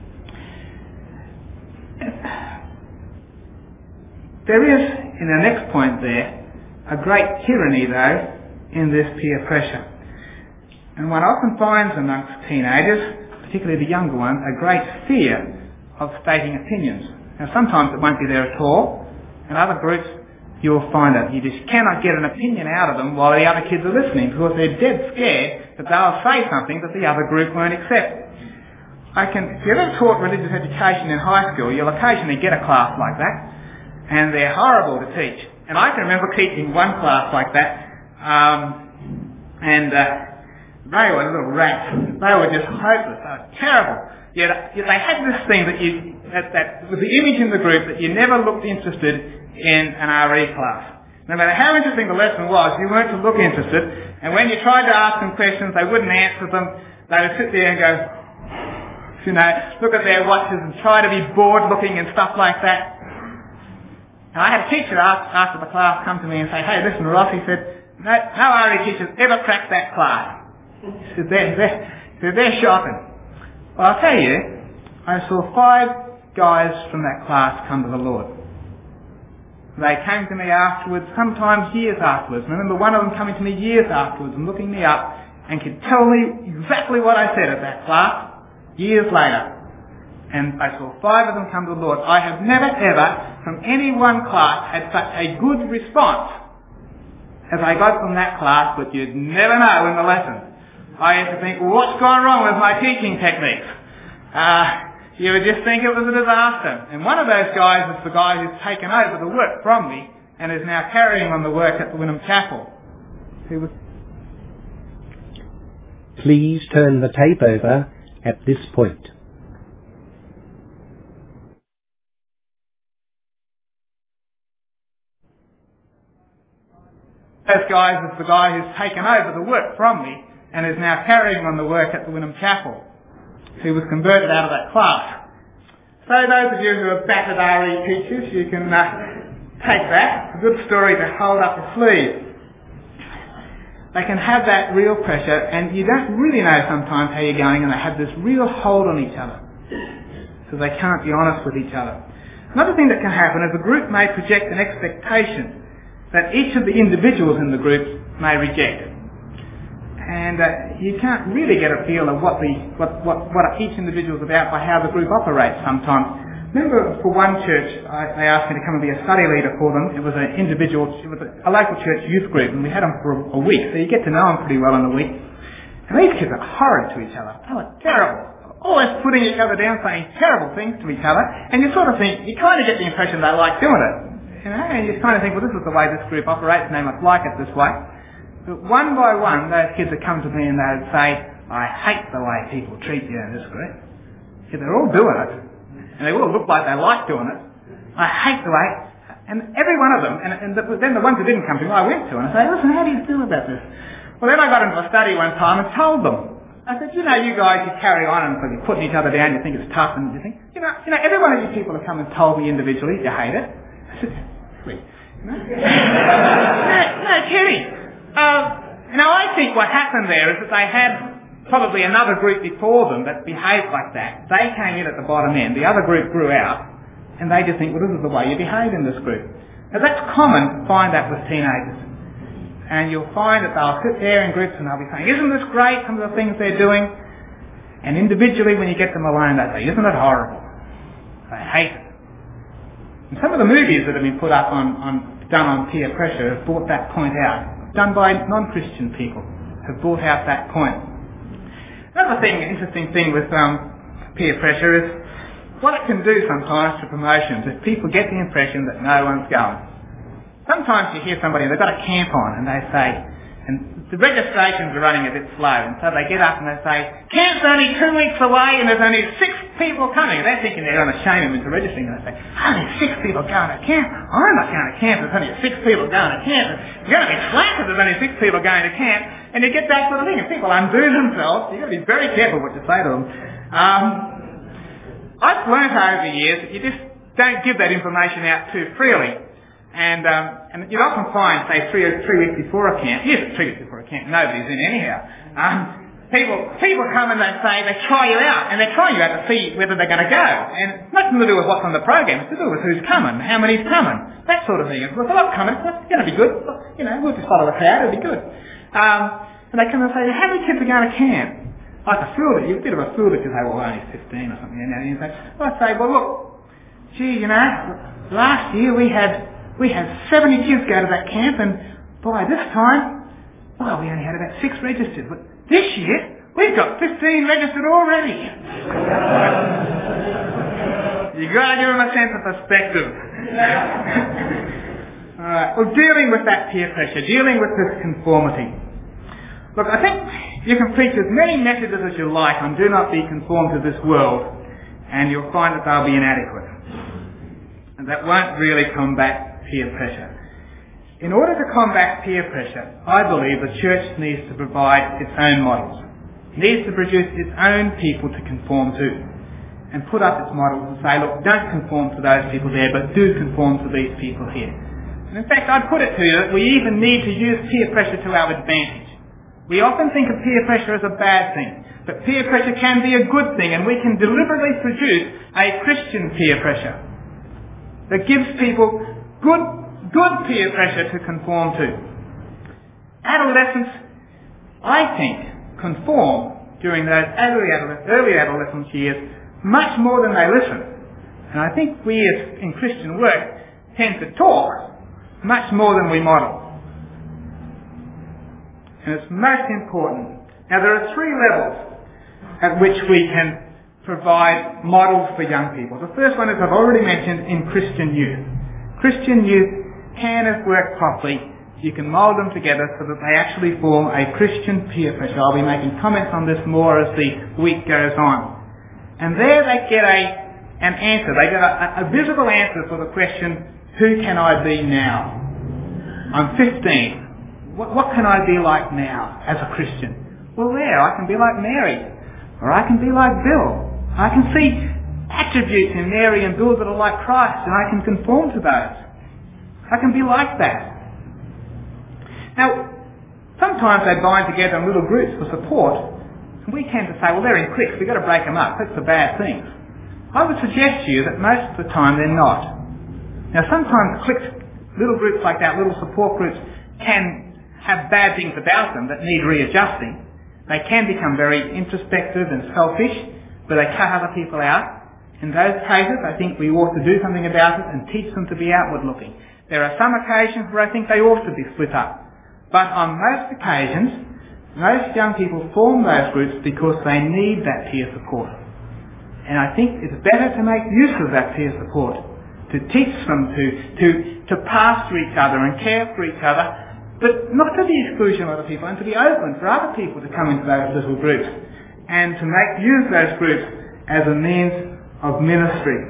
There is, in the next point there, a great tyranny though in this peer pressure. And one often finds amongst teenagers, particularly the younger ones, a great fear of stating opinions. Now sometimes it won't be there at all, and other groups you'll find it. You just cannot get an opinion out of them while the other kids are listening because they're dead scared that they'll say something that the other group won't accept. I can, if you've ever taught religious education in high school, you'll occasionally get a class like that, and they're horrible to teach. And I can remember teaching one class like that, um, and uh, they were little rats. They were just hopeless. They were terrible. Yet, yet they had this thing that you, that, that was the image in the group that you never looked interested in an R E class. No matter how interesting the lesson was, you weren't to look interested, and when you tried to ask them questions, they wouldn't answer them. They would sit there and go, you know, look at their watches and try to be bored looking and stuff like that. And I had a teacher ask, after the class come to me and say, hey, listen, Ross, he said, no, no R E teachers ever cracked that class. He said, they're, they're, they're, they're shocking. Well, I'll tell you, I saw five guys from that class come to the Lord. They came to me afterwards, sometimes years afterwards. I remember one of them coming to me years afterwards and looking me up and could tell me exactly what I said at that class years later. And I saw five of them come to the Lord. I have never ever, from any one class, had such a good response as I got from that class, but you'd never know in the lesson. I used to think, well, what's gone wrong with my teaching techniques? Uh, you would just think it was a disaster. And one of those guys is the guy who's taken over the work from me and is now carrying on the work at the Wynnum Chapel. He was... Please turn the tape over at this point. Those guys is the guy who's taken over the work from me and is now carrying on the work at the Wynnum Chapel, who was converted out of that class. So those of you who are battered R E teachers, you can uh, take that. It's a good story to hold up your sleeve. They can have that real pressure, and you don't really know sometimes how you're going, and they have this real hold on each other. So they can't be honest with each other. Another thing that can happen is a group may project an expectation that each of the individuals in the group may reject. And uh, you can't really get a feel of what, the, what, what, what each individual is about by how the group operates sometimes. Remember, for one church, I, they asked me to come and be a study leader for them. It was an individual, it was a, a local church youth group, and we had them for a, a week, so you get to know them pretty well in a week. And these kids are horrid to each other. They were terrible. Always putting each other down, saying terrible things to each other, and you sort of think, you kind of get the impression they like doing it. You know, and you kind of think, well, this is the way this group operates, and they must like it this way. But one by one, those kids would come to me and they would say, I hate the way people treat you in this group. Yeah, they're all doing it, and they all look like they like doing it. I hate the way, and every one of them, and, and the, then the ones who didn't come to me, I went to, and I say, listen, how do you feel about this? Well, then I got into a study one time and told them. I said, you know, you guys, you carry on and you're putting each other down, you think it's tough, and you think, you know, you know, every one of you people have come and told me individually you hate it. I said, really? No, no, Terry. Uh, you know, I think what happened there is that they had probably another group before them that behaved like that. They came in at the bottom end. The other group grew out, and they just think, well, this is the way you behave in this group. Now, that's common to find that with teenagers. And you'll find that they'll sit there in groups and they'll be saying, isn't this great, some of the things they're doing? And individually, when you get them alone, they say, isn't it horrible? They hate it. And some of the movies that have been put up on, on done on peer pressure have brought that point out. Done by non-Christian people have brought out that point. Another thing, interesting thing with um, peer pressure is what it can do sometimes to promotions if people get the impression that no one's going. Sometimes you hear somebody, they've got a camp on and they say, and the registrations are running a bit slow, and so they get up and they say, camp's only two weeks away and there's only six people coming. And they're thinking they're going to shame them into registering, and they say, only six people going to camp? I'm not going to camp, there's only six people going to camp. You're going to be slapped if there's only six people going to camp. And you get that sort of thing, and people undo themselves. You've got to be very careful what you say to them. Um, I've learnt over the years that you just don't give that information out too freely. And um, and you'd often find, say, three or three weeks before a camp, yes, three weeks before a camp, nobody's in anyhow. Um, people people come and they say, they try you out, and they try you out to see whether they're going to go. And it's nothing to do with what's on the program, it's to do with who's coming, how many's coming, that sort of thing. If there's a lot coming, it's going to be good. You know, we'll just follow the crowd, it'll be good. Um, and they come and say, how many kids are going to camp? Like a fool that you, a bit of a fool that you say, well, only fifteen or something. And you say, well, I say, well, look, gee, you know, last year we had We had seventy kids go to that camp, and by this time, well, we only had about six registered. But this year, we've got fifteen registered already. You got to give them a sense of perspective. Alright, well, dealing with that peer pressure, dealing with this conformity. Look, I think you can preach as many messages as you like on do not be conformed to this world, and you'll find that they'll be inadequate. And that won't really combat peer pressure. In order to combat peer pressure, I believe the church needs to provide its own models. It needs to produce its own people to conform to, and put up its models and say, look, don't conform to those people there, but do conform to these people here. And in fact, I'd put it to you that we even need to use peer pressure to our advantage. We often think of peer pressure as a bad thing, but peer pressure can be a good thing, and we can deliberately produce a Christian peer pressure that gives people good, good peer pressure to conform to. Adolescents I think, conform during those early, adolesc- early adolescence years much more than they listen. And I think we as in Christian work tend to talk much more than we model. And it's most important. Now there are three levels at which we can provide models for young people. The first one, as I've already mentioned, in Christian youth. Christian youth can, if worked properly, you can mould them together so that they actually form a Christian peer pressure. I'll be making comments on this more as the week goes on. And there they get a, an answer. They get a, a visible answer for the question, who can I be now? I'm fifteen. What, what can I be like now as a Christian? Well, there, I can be like Mary. Or I can be like Bill. I can see attributes in Mary and Bill that are like Christ, and I can conform to those. I can be like that. Now, sometimes they bind together in little groups for support, and we tend to say, well, they're in cliques, we've got to break them up. That's the bad thing. I would suggest to you that most of the time they're not. Now, sometimes cliques, little groups like that, little support groups, can have bad things about them that need readjusting. They can become very introspective and selfish, but they cut other people out. In those cases, I think we ought to do something about it and teach them to be outward looking. There are some occasions where I think they ought to be split up. But on most occasions, most young people form those groups because they need that peer support. And I think it's better to make use of that peer support, to teach them to, to, to pass to each other and care for each other, but not to the exclusion of other people, and to be open for other people to come into those little groups and to make use of those groups as a means of ministry.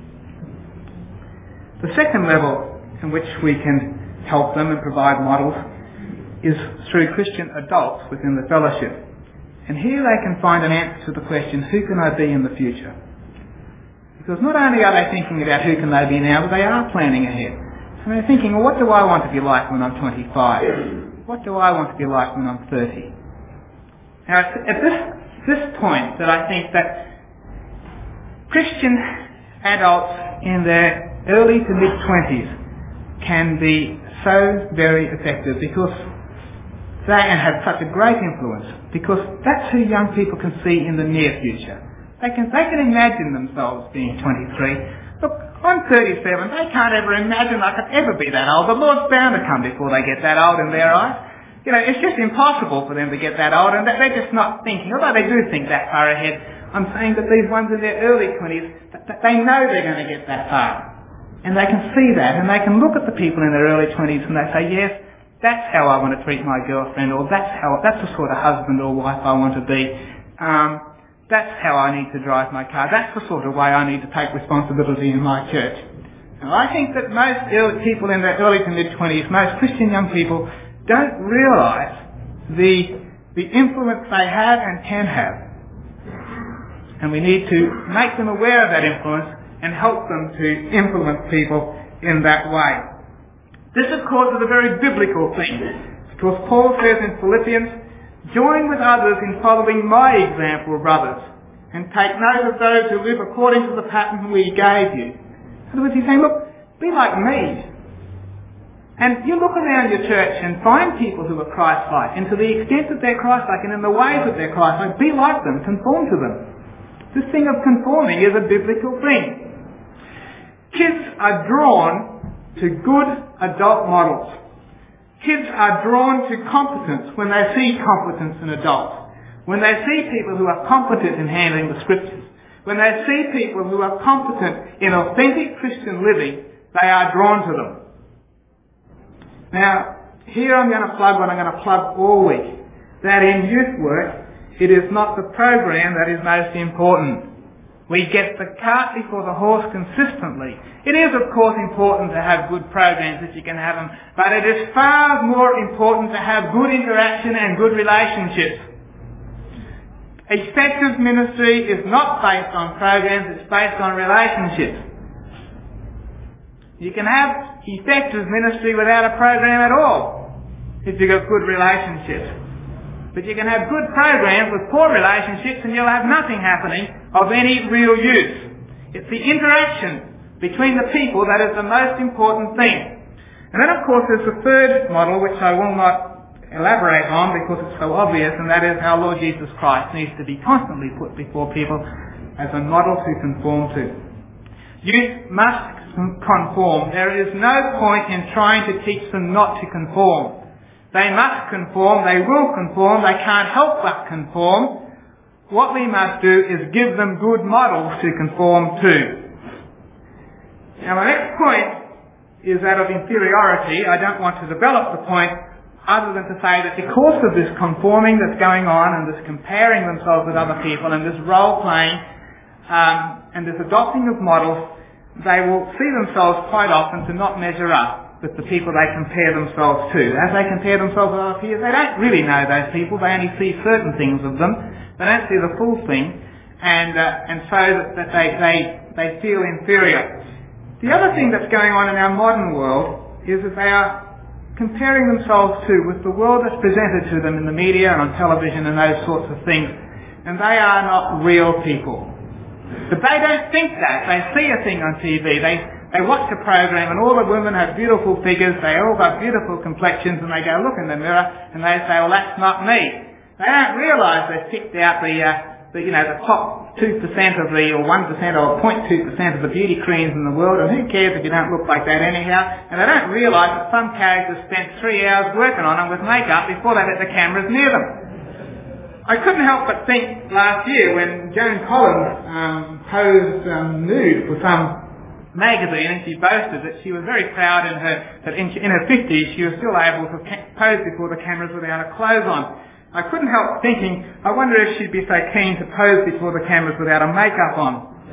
The second level in which we can help them and provide models is through Christian adults within the fellowship. And here they can find an answer to the question, who can I be in the future? Because not only are they thinking about who can they be now, but they are planning ahead. And they're thinking, well, what do I want to be like when I'm twenty-five? What do I want to be like when I'm thirty? Now, it's at this, this point that I think that Christian adults in their early to mid-twenties can be so very effective because they and have such a great influence, because that's who young people can see in the near future. They can, they can imagine themselves being twenty-three. Look, I'm thirty-seven. They can't ever imagine I could ever be that old. The Lord's bound to come before they get that old in their eyes. You know, it's just impossible for them to get that old, and they're just not thinking, although they do think that far ahead. I'm saying that these ones in their early twenties, they know they're going to get that far. And they can see that, and they can look at the people in their early twenties and they say, yes, that's how I want to treat my girlfriend, or that's how, that's the sort of husband or wife I want to be. Um, that's how I need to drive my car. That's the sort of way I need to take responsibility in my church. Now, I think that most early people in their early to mid-twenties, most Christian young people, don't realise the, the influence they have and can have. And we need to make them aware of that influence and help them to influence people in that way. This, of course, is a very biblical thing, because Paul says in Philippians, join with others in following my example, brothers, and take note of those who live according to the pattern we gave you. In other words, he's saying, look, be like me. And you look around your church and find people who are Christ-like, and to the extent that they're Christ-like and in the ways that they're Christ-like, be like them, conform to them. This thing of conforming is a biblical thing. Kids are drawn to good adult models. Kids are drawn to competence when they see competence in adults. When they see people who are competent in handling the scriptures. When they see people who are competent in authentic Christian living, they are drawn to them. Now, here I'm going to plug what I'm going to plug all week. That in youth work, it is not the program that is most important. We get the cart before the horse consistently. It is, of course, important to have good programs if you can have them, but it is far more important to have good interaction and good relationships. Effective ministry is not based on programs, it's based on relationships. You can have effective ministry without a program at all if you've got good relationships. But you can have good programs with poor relationships and you'll have nothing happening of any real use. It's the interaction between the people that is the most important thing. And then, of course, there's the third model, which I will not elaborate on because it's so obvious, and that is how Lord Jesus Christ needs to be constantly put before people as a model to conform to. Youth must conform. There is no point in trying to teach them not to conform. They must conform, they will conform, they can't help but conform. What we must do is give them good models to conform to. Now my next point is that of inferiority. I don't want to develop the point other than to say that because of this conforming that's going on and this comparing themselves with other people and this role playing um, and this adopting of models, they will see themselves quite often to not measure up with the people they compare themselves to. As they compare themselves with other peers, they don't really know those people. They only see certain things of them. They don't see the full thing, and uh, and so that, that they, they they feel inferior. The other thing that's going on in our modern world is that they are comparing themselves to with the world that's presented to them in the media and on television and those sorts of things, and they are not real people. But they don't think that. They see a thing on T V. They They watch the program and all the women have beautiful figures, they all got beautiful complexions, and they go look in the mirror and they say, well, that's not me. They don't realise they've picked out the, uh, the, you know, the top two percent of the, or one percent or zero point two percent of the beauty queens in the world, and who cares if you don't look like that anyhow? And they don't realise that some characters spent three hours working on them with makeup before they let the cameras near them. I couldn't help but think last year when Joan Collins um, posed um, nude for some magazine, and she boasted that she was very proud in her that in, in her fifties she was still able to ca- pose before the cameras without her clothes on. I couldn't help thinking, I wonder if she'd be so keen to pose before the cameras without her makeup on.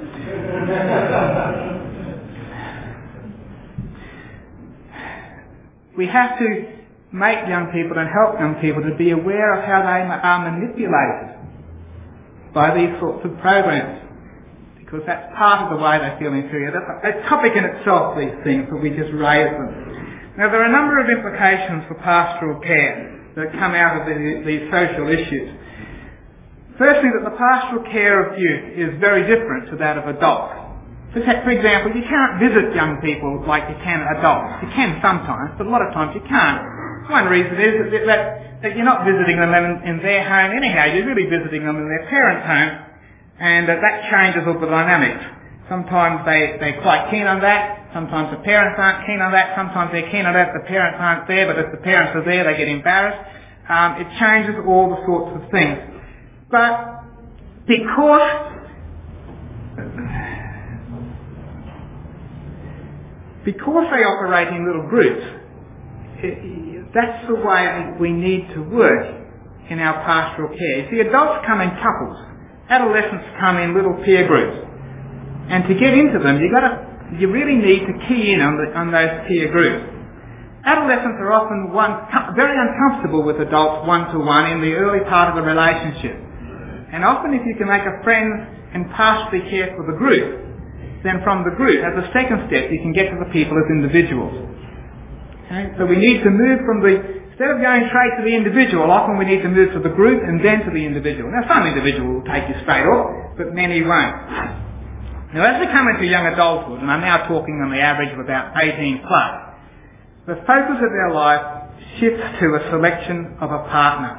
We have to make young people and help young people to be aware of how they are manipulated by these sorts of programs, because that's part of the way they feel inferior. That's a topic in itself, these things, but we just raise them. Now, there are a number of implications for pastoral care that come out of the, these social issues. Firstly, that the pastoral care of youth is very different to that of adults. For example, you can't visit young people like you can adults. You can sometimes, but a lot of times you can't. One reason is that, that, that you're not visiting them in, in their home anyhow. You're really visiting them in their parents' home. And uh, that changes all the dynamics. Sometimes they, they're quite keen on that. Sometimes the parents aren't keen on that. Sometimes they're keen on that if the parents aren't there, but if the parents are there, they get embarrassed. Um, it changes all the sorts of things. But because, because they operate in little groups, it, that's the way we need to work in our pastoral care. You see, adults come in couples. Adolescents come in little peer groups, and to get into them, you got to, you really need to key in on, the, on those peer groups. Adolescents are often one, very uncomfortable with adults one-to-one in the early part of the relationship, and often if you can make a friend and pastorally care for the group, then from the group, as a second step, you can get to the people as individuals. Okay? So we need to move from the Instead of going straight to the individual, often we need to move to the group and then to the individual. Now, some individual will take you straight off, but many won't. Now, as we come into young adulthood, and I'm now talking on the average of about eighteen plus, the focus of their life shifts to a selection of a partner.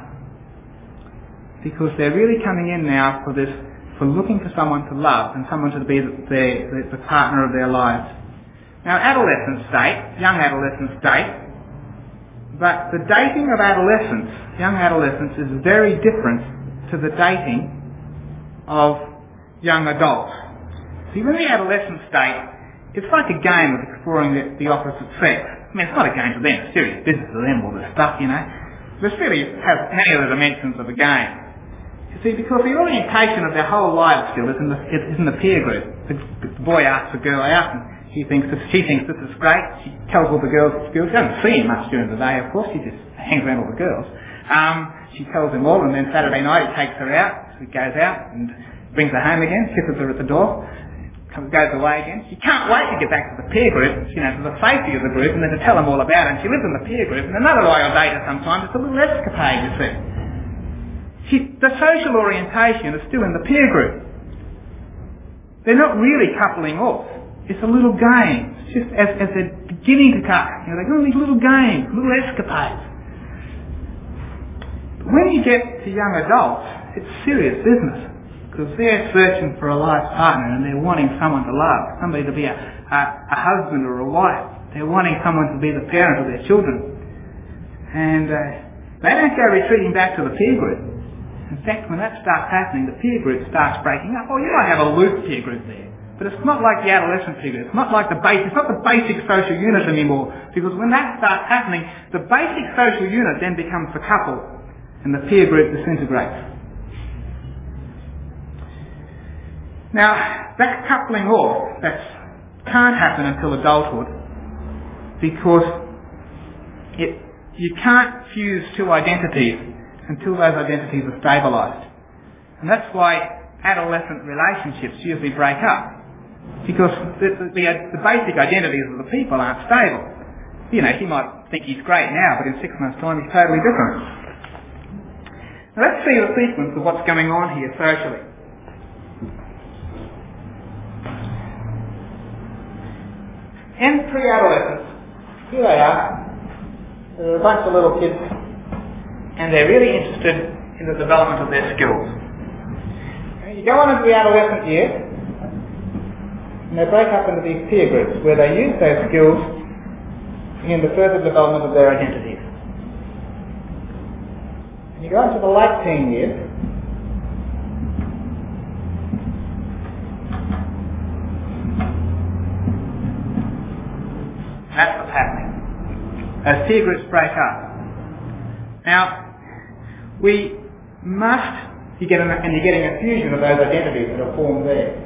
Because they're really coming in now for this, for looking for someone to love and someone to be the, the, the partner of their lives. Now, adolescent state, young adolescent state, but the dating of adolescents, young adolescents, is very different to the dating of young adults. See, when the adolescent state, it's like a game of exploring the, the opposite sex. I mean, it's not a game for them, it's serious business for them, all this stuff, you know. This really has many of the dimensions of a game. You see, because the orientation of their whole life still is in the, is in the peer group. The, the boy asks the girl out, and She thinks that she thinks this is great. She tells all the girls at school. She doesn't see him much during the day, of course. She just hangs around all the girls. Um, she tells them all, and then Saturday night he takes her out. She goes out and brings her home again, kisses her at the door, comes, goes away again. She can't wait to get back to the peer group, you know, to the safety of the group, and then to tell them all about it. And she lives in the peer group. And another way I'll date her sometimes, it's a little escapade, you see. She, the social orientation is still in the peer group. They're not really coupling off. It's a little game. It's just as, as they're beginning to cut, you know, they're doing these little games, little escapades. when you get to young adults, it's serious business, because they're searching for a life partner and they're wanting someone to love, somebody to be a, a, a husband or a wife. They're wanting someone to be the parent of their children. And uh, they don't go retreating back to the peer group. In fact, when that starts happening, the peer group starts breaking up. Oh, you might have a loose peer group there, but it's not like the adolescent peer group. It's not like the basic, it's not the basic social unit anymore, because when that starts happening, the basic social unit then becomes the couple, and the peer group disintegrates. Now, that coupling off, that can't happen until adulthood, because it, you can't fuse two identities until those identities are stabilised. And that's why adolescent relationships usually break up, because the, the, the, the basic identities of the people aren't stable. You know, he might think he's great now, but in six months' time he's totally different. Now let's see the sequence of what's going on here socially. In pre-adolescence, here they are. There are a bunch of little kids, and they're really interested in the development of their skills. You go on into the adolescent years, and they break up into these peer groups where they use those skills in the further development of their identities. And you go into the late teen years, that's what's happening. Those peer groups break up. Now, we must, you get an, and you're getting a fusion of those identities that are formed there.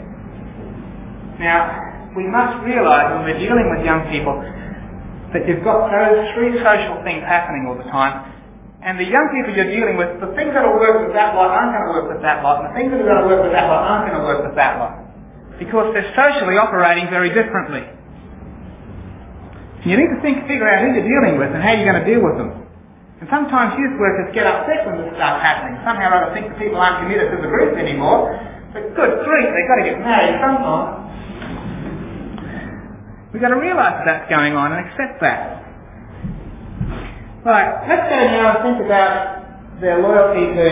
Now, we must realise when we're dealing with young people that you've got those three social things happening all the time, and the young people you're dealing with, the things that will work with that lot aren't going to work with that lot, and the things that are going to work with that lot aren't going to work with that lot, because they're socially operating very differently. And you need to think, figure out who you're dealing with and how you're going to deal with them. And sometimes youth workers get upset when this starts happening. Somehow or other think that people aren't committed to the group anymore. But good grief, they've got to get married sometime. We've got to realise that that's going on and accept that. Right, let's go now and think about their loyalty to,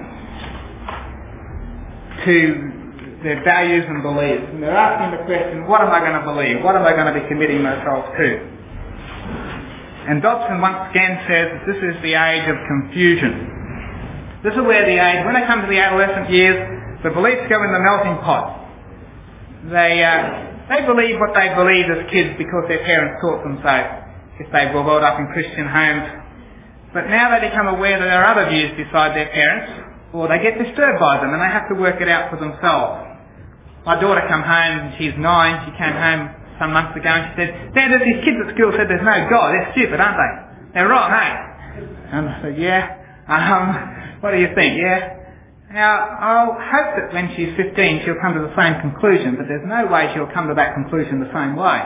to their values and beliefs. And they're asking the question, what am I going to believe? What am I going to be committing myself to? And Dobson once again says that this is the age of confusion. This is where the age, when they come to the adolescent years, the beliefs go in the melting pot. They uh, they believe what they believed as kids because their parents taught them so, if they were brought up in Christian homes. But now they become aware that there are other views beside their parents, or they get disturbed by them and they have to work it out for themselves. My daughter came home, and she's nine, she came home some months ago, and she said, Dad, these kids at school said there's no God. They're stupid, aren't they? They're wrong, eh? And I said, yeah. Um, what do you think? Yeah. Now, I'll hope that when she's fifteen she'll come to the same conclusion, but there's no way she'll come to that conclusion the same way.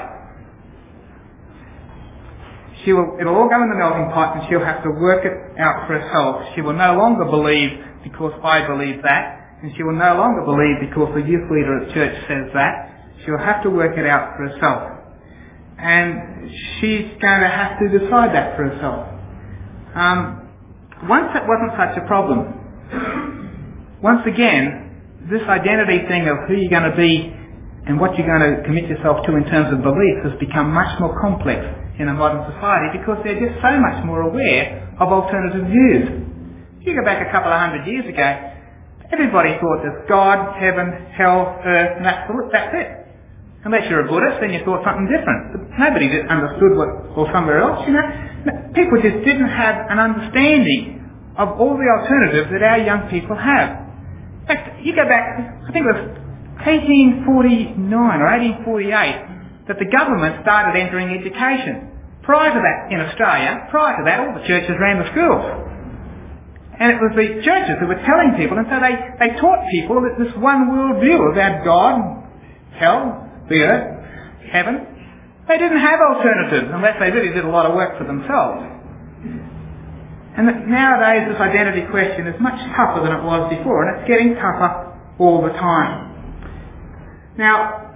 She will, it'll all go in the melting pot, and she'll have to work it out for herself. She will no longer believe because I believe that, and she will no longer believe because the youth leader at church says that. She'll have to work it out for herself. And she's going to have to decide that for herself. Um, once it wasn't such a problem. Once again, this identity thing of who you're going to be and what you're going to commit yourself to in terms of beliefs has become much more complex in a modern society because they're just so much more aware of alternative views. If you go back a couple of hundred years ago, everybody thought there's God, heaven, hell, earth, and that's it. Unless you're a Buddhist, then you thought something different. But nobody understood what, or somewhere else, you know. People just didn't have an understanding of all the alternatives that our young people have. In fact, you go back, I think it was eighteen forty-nine or eighteen forty-eight that the government started entering education. Prior to that, in Australia, prior to that, all the churches ran the schools. And it was the churches who were telling people, and so they, they taught people that this one world view about God, hell, the earth, heaven. They didn't have alternatives unless they really did a lot of work for themselves. And that nowadays this identity question is much tougher than it was before, and it's getting tougher all the time. Now,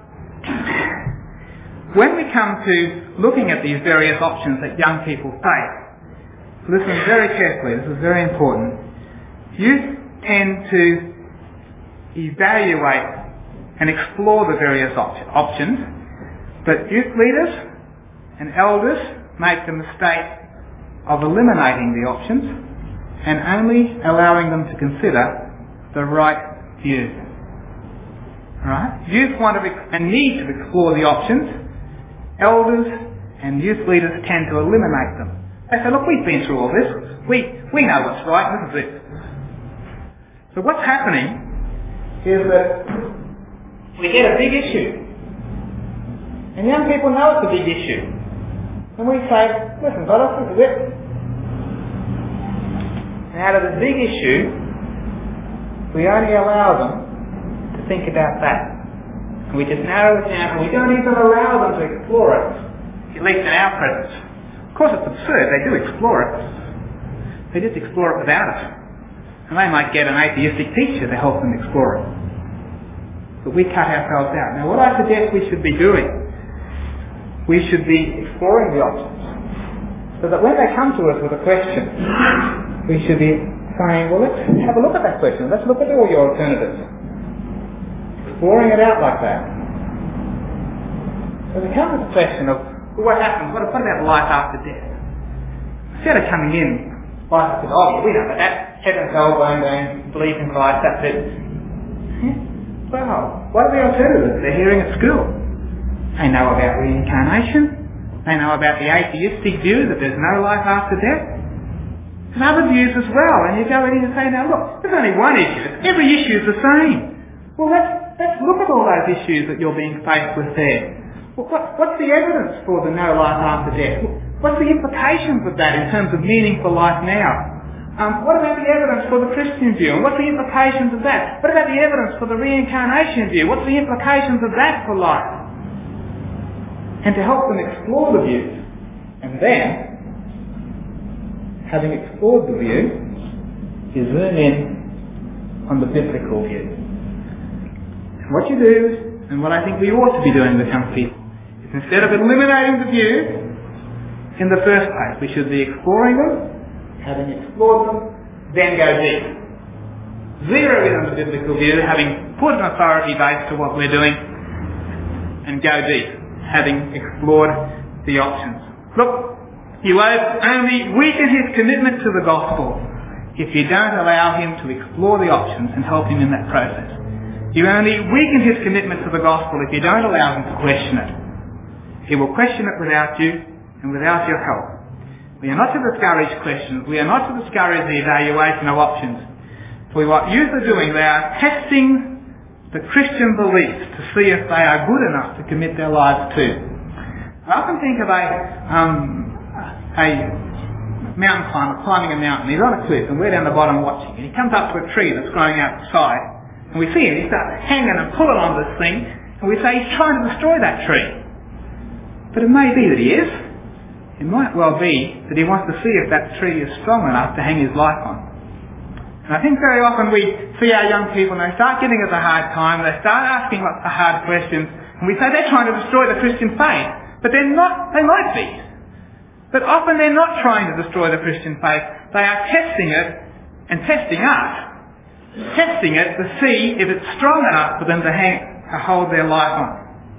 when we come to looking at these various options that young people face, listen very carefully, this is very important. youth tend to evaluate and explore the various op- options, but youth leaders and elders make the mistake of eliminating the options and only allowing them to consider the right view. Right? Youth want to ex- and need to explore the options. Elders and youth leaders tend to eliminate them. They say, look, we've been through all this. We, we know what's right. This is it. So what's happening is that we get a big issue. And young people know it's a big issue. And we say, listen, fellas, this is it. And out of the big issue, we only allow them to think about that. And we just narrow it down and we don't even allow them to explore it, at least in our presence. Of course it's absurd, they do explore it. They just explore it without us. And they might get an atheistic teacher to help them explore it. But we cut ourselves out. Now what I suggest we should be doing, we should be exploring the options. So that when they come to us with a question, we should be saying, well, let's have a look at that question. Let's look at all your alternatives. Exploring it out like that. So they come to the question of, well, what happens? What, what about life after death? Instead of coming in, life after death, oh, yeah, we know about that. Heaven, hell, bone, bone, believe in Christ, that's it. Yeah. Well, what are the alternatives they're hearing at school? They know about reincarnation. They know about the atheistic view that there's no life after death. There's other views as well. And you go in and say, now look, there's only one issue. Every issue is the same. Well, let's, let's look at all those issues that you're being faced with there. Well, what, what's the evidence for the no life after death? What's the implications of that in terms of meaning for life now? Um, what about the evidence for the Christian view? And what's the implications of that? What about the evidence for the reincarnation view? What's the implications of that for life? And to help them explore the views. And then, having explored the view, you zoom in on the biblical view. And what you do, and what I think we ought to be doing with young people, is instead of eliminating the view in the first place, we should be exploring them, having explored them, then go deep. Zero in on the biblical view, having put an authority base to what we're doing, and go deep, having explored the options. Look, you only weaken his commitment to the gospel if you don't allow him to explore the options and help him in that process. You only weaken his commitment to the gospel if you don't allow him to question it. He will question it without you and without your help. We are not to discourage questions. We are not to discourage the evaluation of options. For what youth are doing, they are testing the Christian beliefs to see if they are good enough to commit their lives to. I often think of a, um, a mountain climber climbing a mountain. He's on a cliff and we're down the bottom watching. And he comes up to a tree that's growing out the side. And we see him. He starts hanging and pulling on this thing. And we say he's trying to destroy that tree. But it may be that he is. It might well be that he wants to see if that tree is strong enough to hang his life on. And I think very often we see our young people and they start giving us a hard time, they start asking lots of hard questions, and we say they're trying to destroy the Christian faith. But they're not, they might be. But often they're not trying to destroy the Christian faith. They are testing it and testing us, testing it to see if it's strong enough for them to hang, to hold their life on.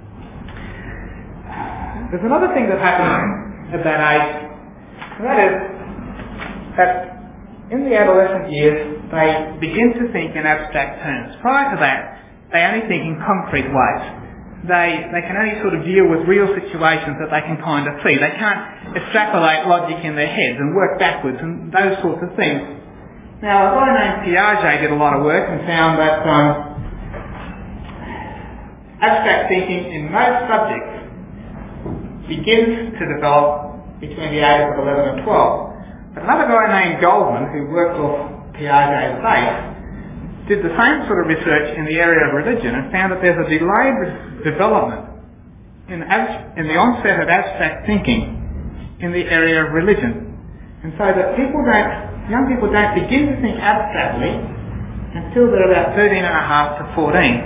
There's another thing that happens at that age, and that is that in the adolescent years they begin to think in abstract terms. Prior to that, they only think in concrete ways. They they can only sort of deal with real situations that they can kind of see. They can't extrapolate logic in their heads and work backwards and those sorts of things. Now, a guy named Piaget did a lot of work and found that um, abstract thinking in most subjects begins to develop between the ages of eleven and twelve. But another guy named Goldman, who worked off Piaget's base, did the same sort of research in the area of religion and found that there's a delayed re- development in, ab- in the onset of abstract thinking in the area of religion. And so that people don't, young people don't begin to think abstractly until they're about thirteen and a half to fourteen.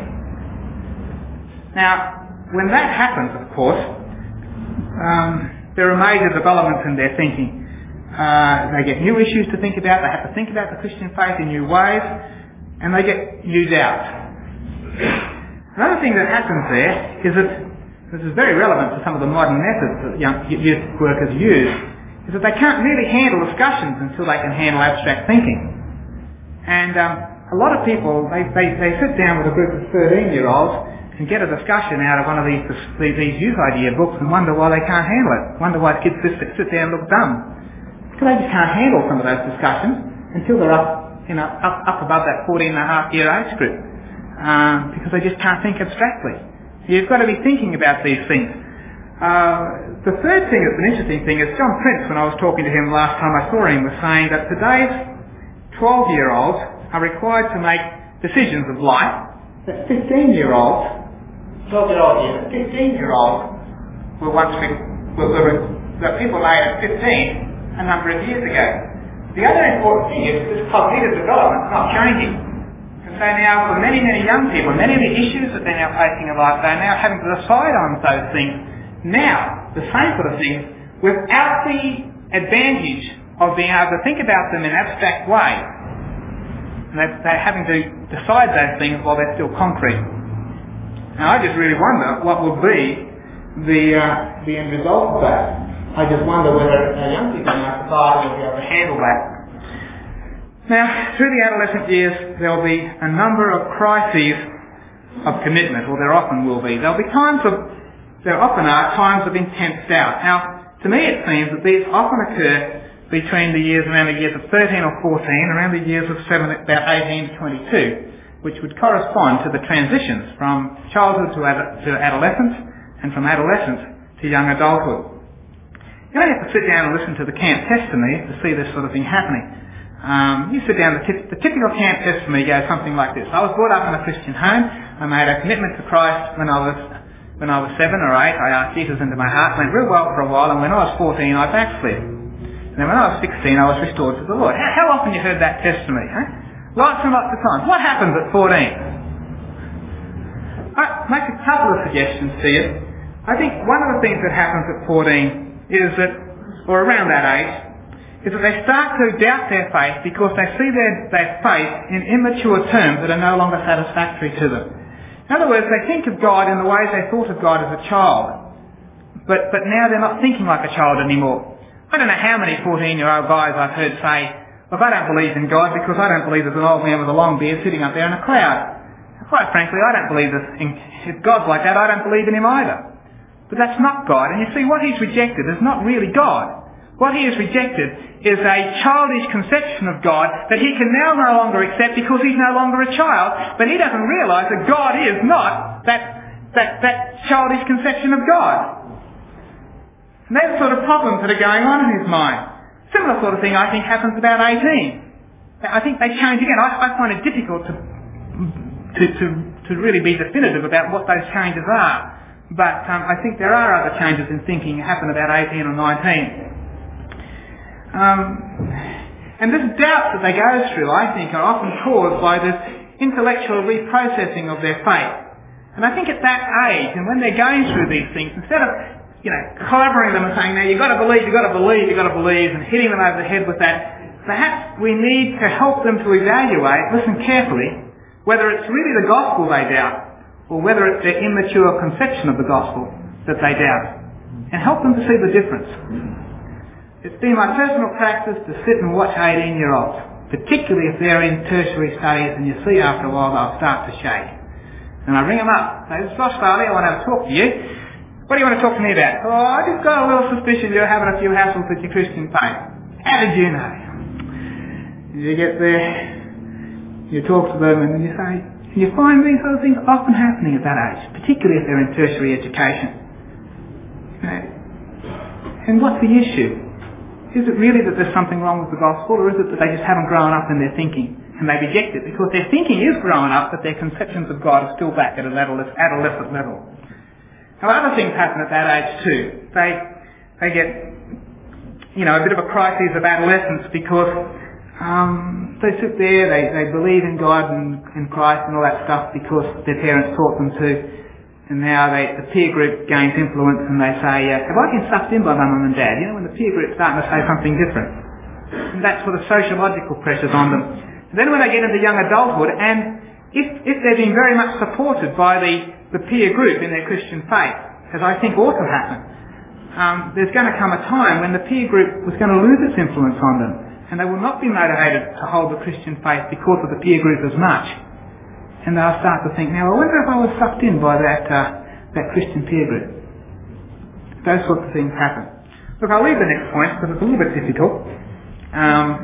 Now, when that happens, of course, Um, there are major developments in their thinking. Uh, they get new issues to think about. They have to think about the Christian faith in new ways, and they get new doubts. Another thing that happens there is that, this is very relevant to some of the modern methods that young youth workers use, is that they can't really handle discussions until they can handle abstract thinking. And um, a lot of people, they, they, they sit down with a group of thirteen-year-olds and get a discussion out of one of these, these, these youth idea books and wonder why they can't handle it, wonder why kids sit, sit there and look dumb. Because they just can't handle some of those discussions until they're up, you know, up, up above that fourteen and a half year age group. Um, because they just can't think abstractly. You've got to be thinking about these things. Uh, the third thing that's an interesting thing is John Prince, when I was talking to him last time I saw him, was saying that today's twelve-year-olds are required to make decisions of life that fifteen-year-olds, twelve-year-olds here, fifteen-year-olds were once, were, were, were people made at fifteen a number of years ago. The other important thing is this cognitive development is not changing. So now for many, many young people, many of the issues that they're now facing in life, they're now having to decide on those things now, the same sort of things, without the advantage of being able to think about them in abstract ways. They're, they're having to decide those things while they're still concrete. Now I just really wonder what will be the, uh, the end result of that. I just wonder whether our young people in our society will be able to handle that. Now, through the adolescent years, there will be a number of crises of commitment, or there often will be. There will be times of, there often are times of intense doubt. Now, to me it seems that these often occur between the years, around the years of thirteen or fourteen, around the years of seven, about eighteen to twenty-two, which would correspond to the transitions from childhood to, ad- to adolescence, and from adolescence to young adulthood. You don't have to sit down and listen to the camp testimony to see this sort of thing happening. Um, you sit down, the, t- the typical camp testimony goes something like this. I was brought up in a Christian home. I made a commitment to Christ when I was when I was seven or eight. I asked Jesus into my heart. Went real well for a while, and when I was fourteen, I backslid. And then when I was sixteen, I was restored to the Lord. How, how often you heard that testimony? Huh? Lots and lots of times. What happens at fourteen? I'll make a couple of suggestions to you. I think one of the things that happens at fourteen is that, or around that age, is that they start to doubt their faith because they see their, their faith in immature terms that are no longer satisfactory to them. In other words, they think of God in the ways they thought of God as a child, but, but now they're not thinking like a child anymore. I don't know how many fourteen-year-old guys I've heard say, look, I don't believe in God because I don't believe there's an old man with a long beard sitting up there in a cloud. Quite frankly, I don't believe that in, if God's like that, I don't believe in him either. But that's not God, and you see, what he's rejected is not really God. What he has rejected is a childish conception of God that he can now no longer accept because he's no longer a child, but he doesn't realise that God is not that, that, that childish conception of God. And they're the sort of problems that are going on in his mind. Similar sort of thing I think happens about eighteen. I think they change again. I, I find it difficult to, to, to, to really be definitive about what those changes are. But um, I think there are other changes in thinking that happen about eighteen or nineteen. Um, and this doubt that they go through, I think, are often caused by this intellectual reprocessing of their faith. And I think at that age, and when they're going through these things, instead of, you know, clobbering them and saying, now you've got to believe, you've got to believe, you've got to believe, and hitting them over the head with that, perhaps we need to help them to evaluate, listen carefully, whether it's really the gospel they doubt, or whether it's their immature conception of the gospel that they doubt, and help them to see the difference. It's been my personal practice to sit and watch eighteen-year-olds, particularly if they're in tertiary studies, and you see after a while they'll start to shake. And I ring them up. Say, this is Josh Farley, I want to have a talk to you. What do you want to talk to me about? Oh, I just got a little suspicion you're having a few hassles with your Christian faith. How did you know? You get there, you talk to them, and you say, you find these sort of things often happening at that age, particularly if they're in tertiary education. You know, and what's the issue? Is it really that there's something wrong with the gospel, or is it that they just haven't grown up in their thinking and they reject it because their thinking is grown up, but their conceptions of God are still back at an adolescent level? Now, other things happen at that age too. They they get, you know, a bit of a crisis of adolescence because um, they sit there, they, they believe in God and, and Christ and all that stuff because their parents taught them to. And now they, the peer group gains influence and they say, uh, have I been sucked in by mum and dad? You know, when the peer group's starting to say something different. And that's for the sociological pressures on them. And then when they get into young adulthood, and if, if they're being very much supported by the, the peer group in their Christian faith, as I think ought to happen, um, there's going to come a time when the peer group was going to lose its influence on them, and they will not be motivated to hold the Christian faith because of the peer group as much. And they'll start to think, now I wonder if I was sucked in by that, uh, that Christian peer group. Those sorts of things happen. Look, I'll leave the next point because it's a little bit difficult. Um,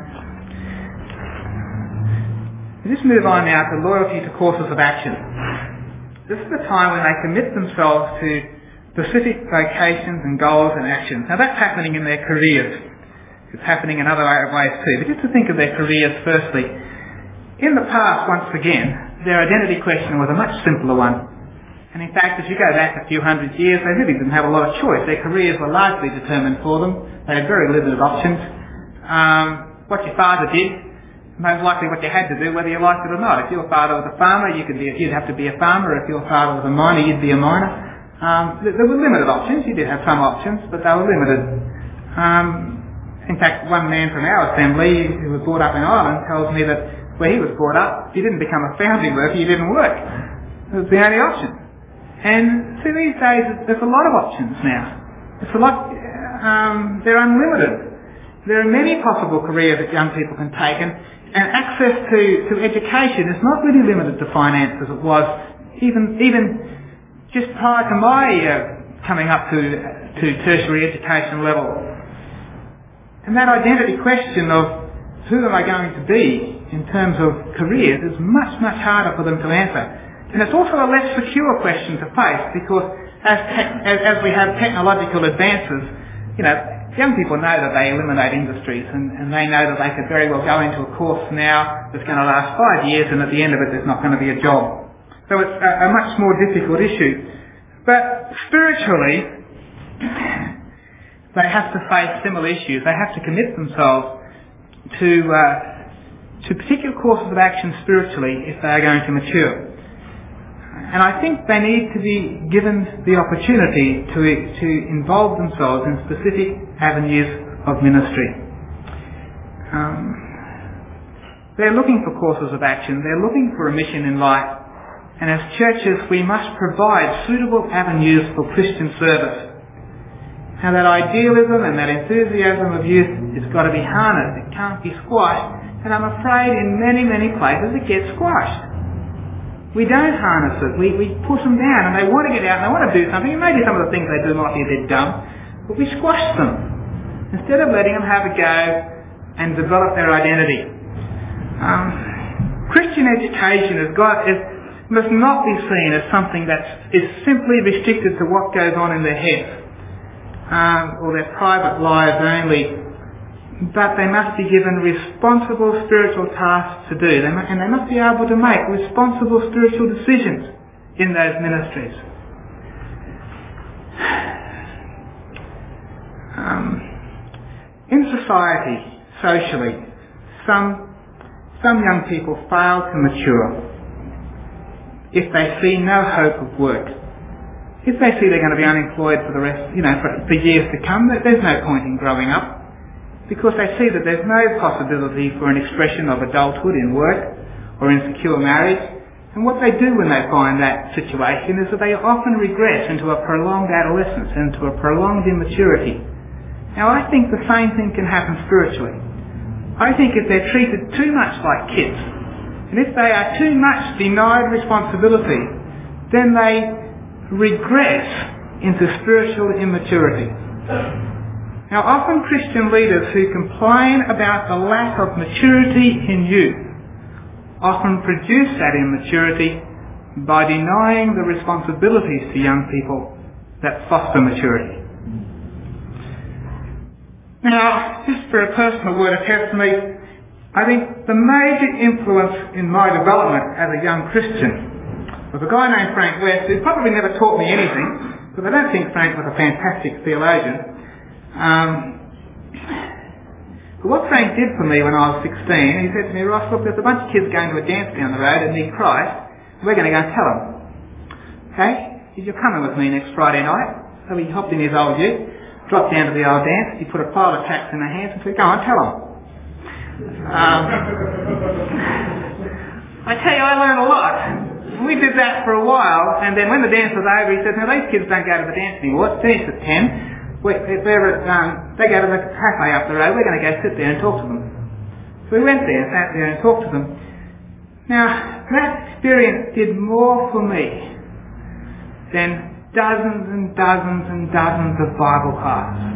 we'll just move on now to loyalty to courses of action. This is the time when they commit themselves to specific vocations and goals and actions. Now that's happening in their careers. It's happening in other ways too. But just to think of their careers firstly. In the past, once again, their identity question was a much simpler one. And in fact, if you go back a few hundred years, they really didn't have a lot of choice. Their careers were largely determined for them. They had very limited options. Um, what your father did, most likely what you had to do, whether you liked it or not. If your father was a farmer, you could be, you'd have to be a farmer. If your father was a miner, you'd be a miner. Um, there were limited options. You did have some options, but they were limited. Um, in fact, one man from our assembly, who was brought up in Ireland, tells me that where he was brought up, if you didn't become a foundry worker, you didn't work. It was the only option. And see, these days there's a lot of options now. It's a lot. Um, they're unlimited. There are many possible careers that young people can take, and, and access to, to education is not really limited to finance as it was even even just prior to my uh, coming up to to tertiary education level. And that identity question of who am I going to be in terms of careers is much much harder for them to answer. And it's also a less secure question to face because as, te- as, as we have technological advances, you know, young people know that they eliminate industries and, and they know that they could very well go into a course now that's going to last five years and at the end of it there's not going to be a job. So it's a, a much more difficult issue. But spiritually, they have to face similar issues. They have to commit themselves to, uh, to particular courses of action spiritually if they are going to mature. And I think they need to be given the opportunity to, to involve themselves in specific avenues of ministry. Um, they're looking for courses of action. They're looking for a mission in life. And as churches, we must provide suitable avenues for Christian service. Now that idealism and that enthusiasm of youth has got to be harnessed. It can't be squashed. And I'm afraid in many, many places it gets squashed. We don't harness it. We, we push them down and they want to get out and they want to do something. And maybe some of the things they do might be a bit dumb, but we squash them instead of letting them have a go and develop their identity. Um, Christian education has got, is, must not be seen as something that is simply restricted to what goes on in their heads um, or their private lives only. But they must be given responsible spiritual tasks to do. They must, and they must be able to make responsible spiritual decisions in those ministries. Um, in society, socially, some, some young people fail to mature if they see no hope of work. If they see they're going to be unemployed for the rest, you know, for, for years to come, there's no point in growing up. Because they see that there's no possibility for an expression of adulthood in work or in secure marriage. And what they do when they find that situation is that they often regress into a prolonged adolescence, into a prolonged immaturity. Now I think the same thing can happen spiritually. I think if they're treated too much like kids, and if they are too much denied responsibility, then they regress into spiritual immaturity. Now often Christian leaders who complain about the lack of maturity in youth often produce that immaturity by denying the responsibilities to young people that foster maturity. Now, just for a personal word of testimony, I think the major influence in my development as a young Christian was a guy named Frank West who probably never taught me anything, because I don't think Frank was a fantastic theologian. Um, but what Frank did for me when I was sixteen, he said to me, Ross, look, there's a bunch of kids going to a dance down the road and need Christ, and we're going to go and tell them. Okay? You're coming with me next Friday night. So he hopped in his old ute, dropped down to the old dance, he put a pile of tracts in their hands and said, go on, tell them. Um, I tell you, I learned a lot. We did that for a while, and then when the dance was over, he said, now these kids don't go to the dance anymore. It's finished at ten. We, if they're at, um, they go to the cafe up the road, we're going to go sit there and talk to them. So we went there, sat there and talked to them. Now, that experience did more for me than dozens and dozens and dozens of Bible classes.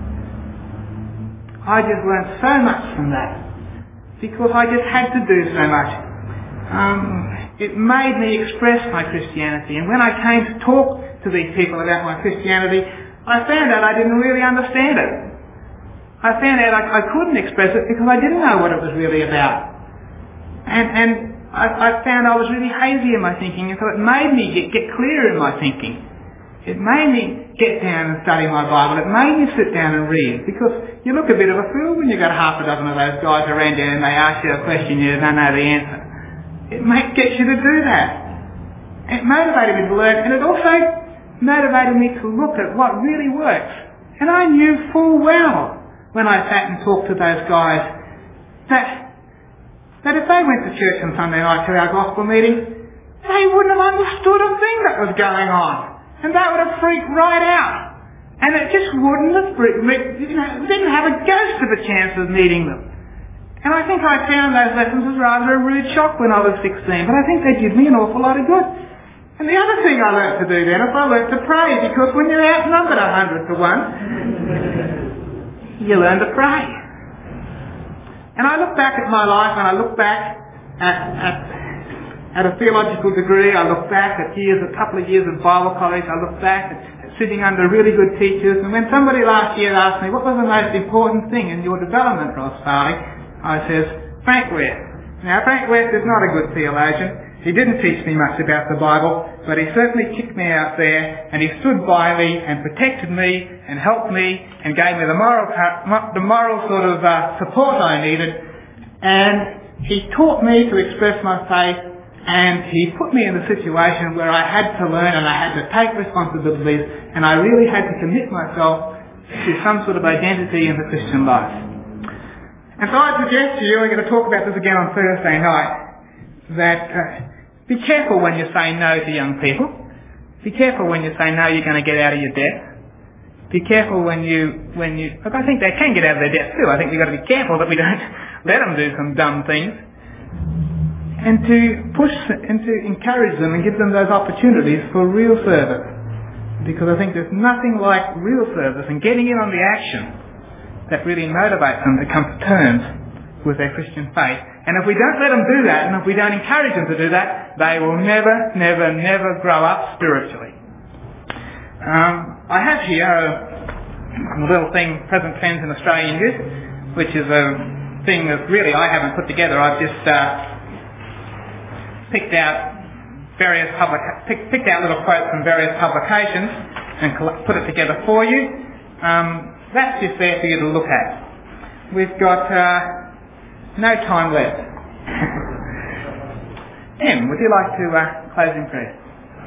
I just learned so much from that because I just had to do so much. Um, it made me express my Christianity, and when I came to talk to these people about my Christianity, I found out I didn't really understand it. I found out I, I couldn't express it because I didn't know what it was really about. And, and I, I found I was really hazy in my thinking, and so it made me get, get clearer in my thinking. It made me get down and study my Bible. It made me sit down and read, because you look a bit of a fool when you've got half a dozen of those guys around you and they ask you a question you don't know the answer. It may, gets you to do that. It motivated me to learn, and it also motivated me to look at what really works. And I knew full well when I sat and talked to those guys that, that if they went to church on Sunday night to our gospel meeting, they wouldn't have understood a thing that was going on. And they would have freaked right out. And it just wouldn't have, you know, didn't have a ghost of a chance of meeting them. And I think I found those lessons was rather a rude shock when I was sixteen, but I think they did me an awful lot of good. And the other thing I learnt to do then is I learnt to pray, because when you're outnumbered a hundred to one, you learn to pray. And I look back at my life, and I look back at, at, at a theological degree, I look back at years, a couple of years of Bible college, I look back at, at sitting under really good teachers, and when somebody last year asked me, what was the most important thing in your development, Ross Farley? I says, Frank West. Now, Frank West is not a good theologian. He didn't teach me much about the Bible, but he certainly kicked me out there, and he stood by me and protected me and helped me and gave me the moral, the moral sort of uh, support I needed. And he taught me to express my faith, and he put me in a situation where I had to learn and I had to take responsibilities, and I really had to commit myself to some sort of identity in the Christian life. And so I suggest to you, we're going to talk about this again on Thursday night, that uh, be careful when you say no to young people. Be careful when you say no, you're going to get out of your debt. Be careful when you, when you, look, I think they can get out of their debt too. I think we've got to be careful that we don't let them do some dumb things. And to push and to encourage them and give them those opportunities for real service. Because I think there's nothing like real service and getting in on the action that really motivates them to come to terms with their Christian faith. And if we don't let them do that, and if we don't encourage them to do that, they will never, never, never grow up spiritually. Um, I have here a, a little thing, Present Tense in Australian Youth, which is a thing that really I haven't put together. I've just uh, picked out various public, pick, picked out little quotes from various publications and put it together for you. Um, That's just there for you to look at. We've got uh, no time left. Em, would you like to uh, close in prayer?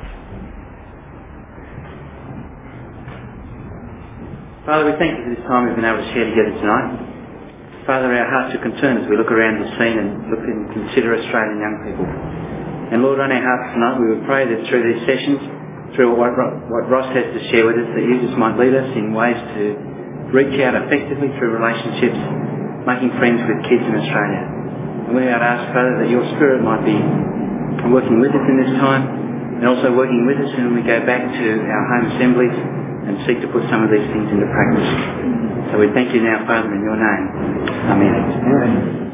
Father, we thank you for this time we've been able to share together tonight. Father, our hearts are concerned as we look around the scene and look and consider Australian young people. And Lord, on our hearts tonight, we would pray that through these sessions, through what, what Ross has to share with us, that you just might lead us in ways to reach out effectively through relationships, making friends with kids in Australia. And we would ask, Father, that your Spirit might be working with us in this time, and also working with us when we go back to our home assemblies and seek to put some of these things into practice. So we thank you now, Father, in your name. Amen. Amen.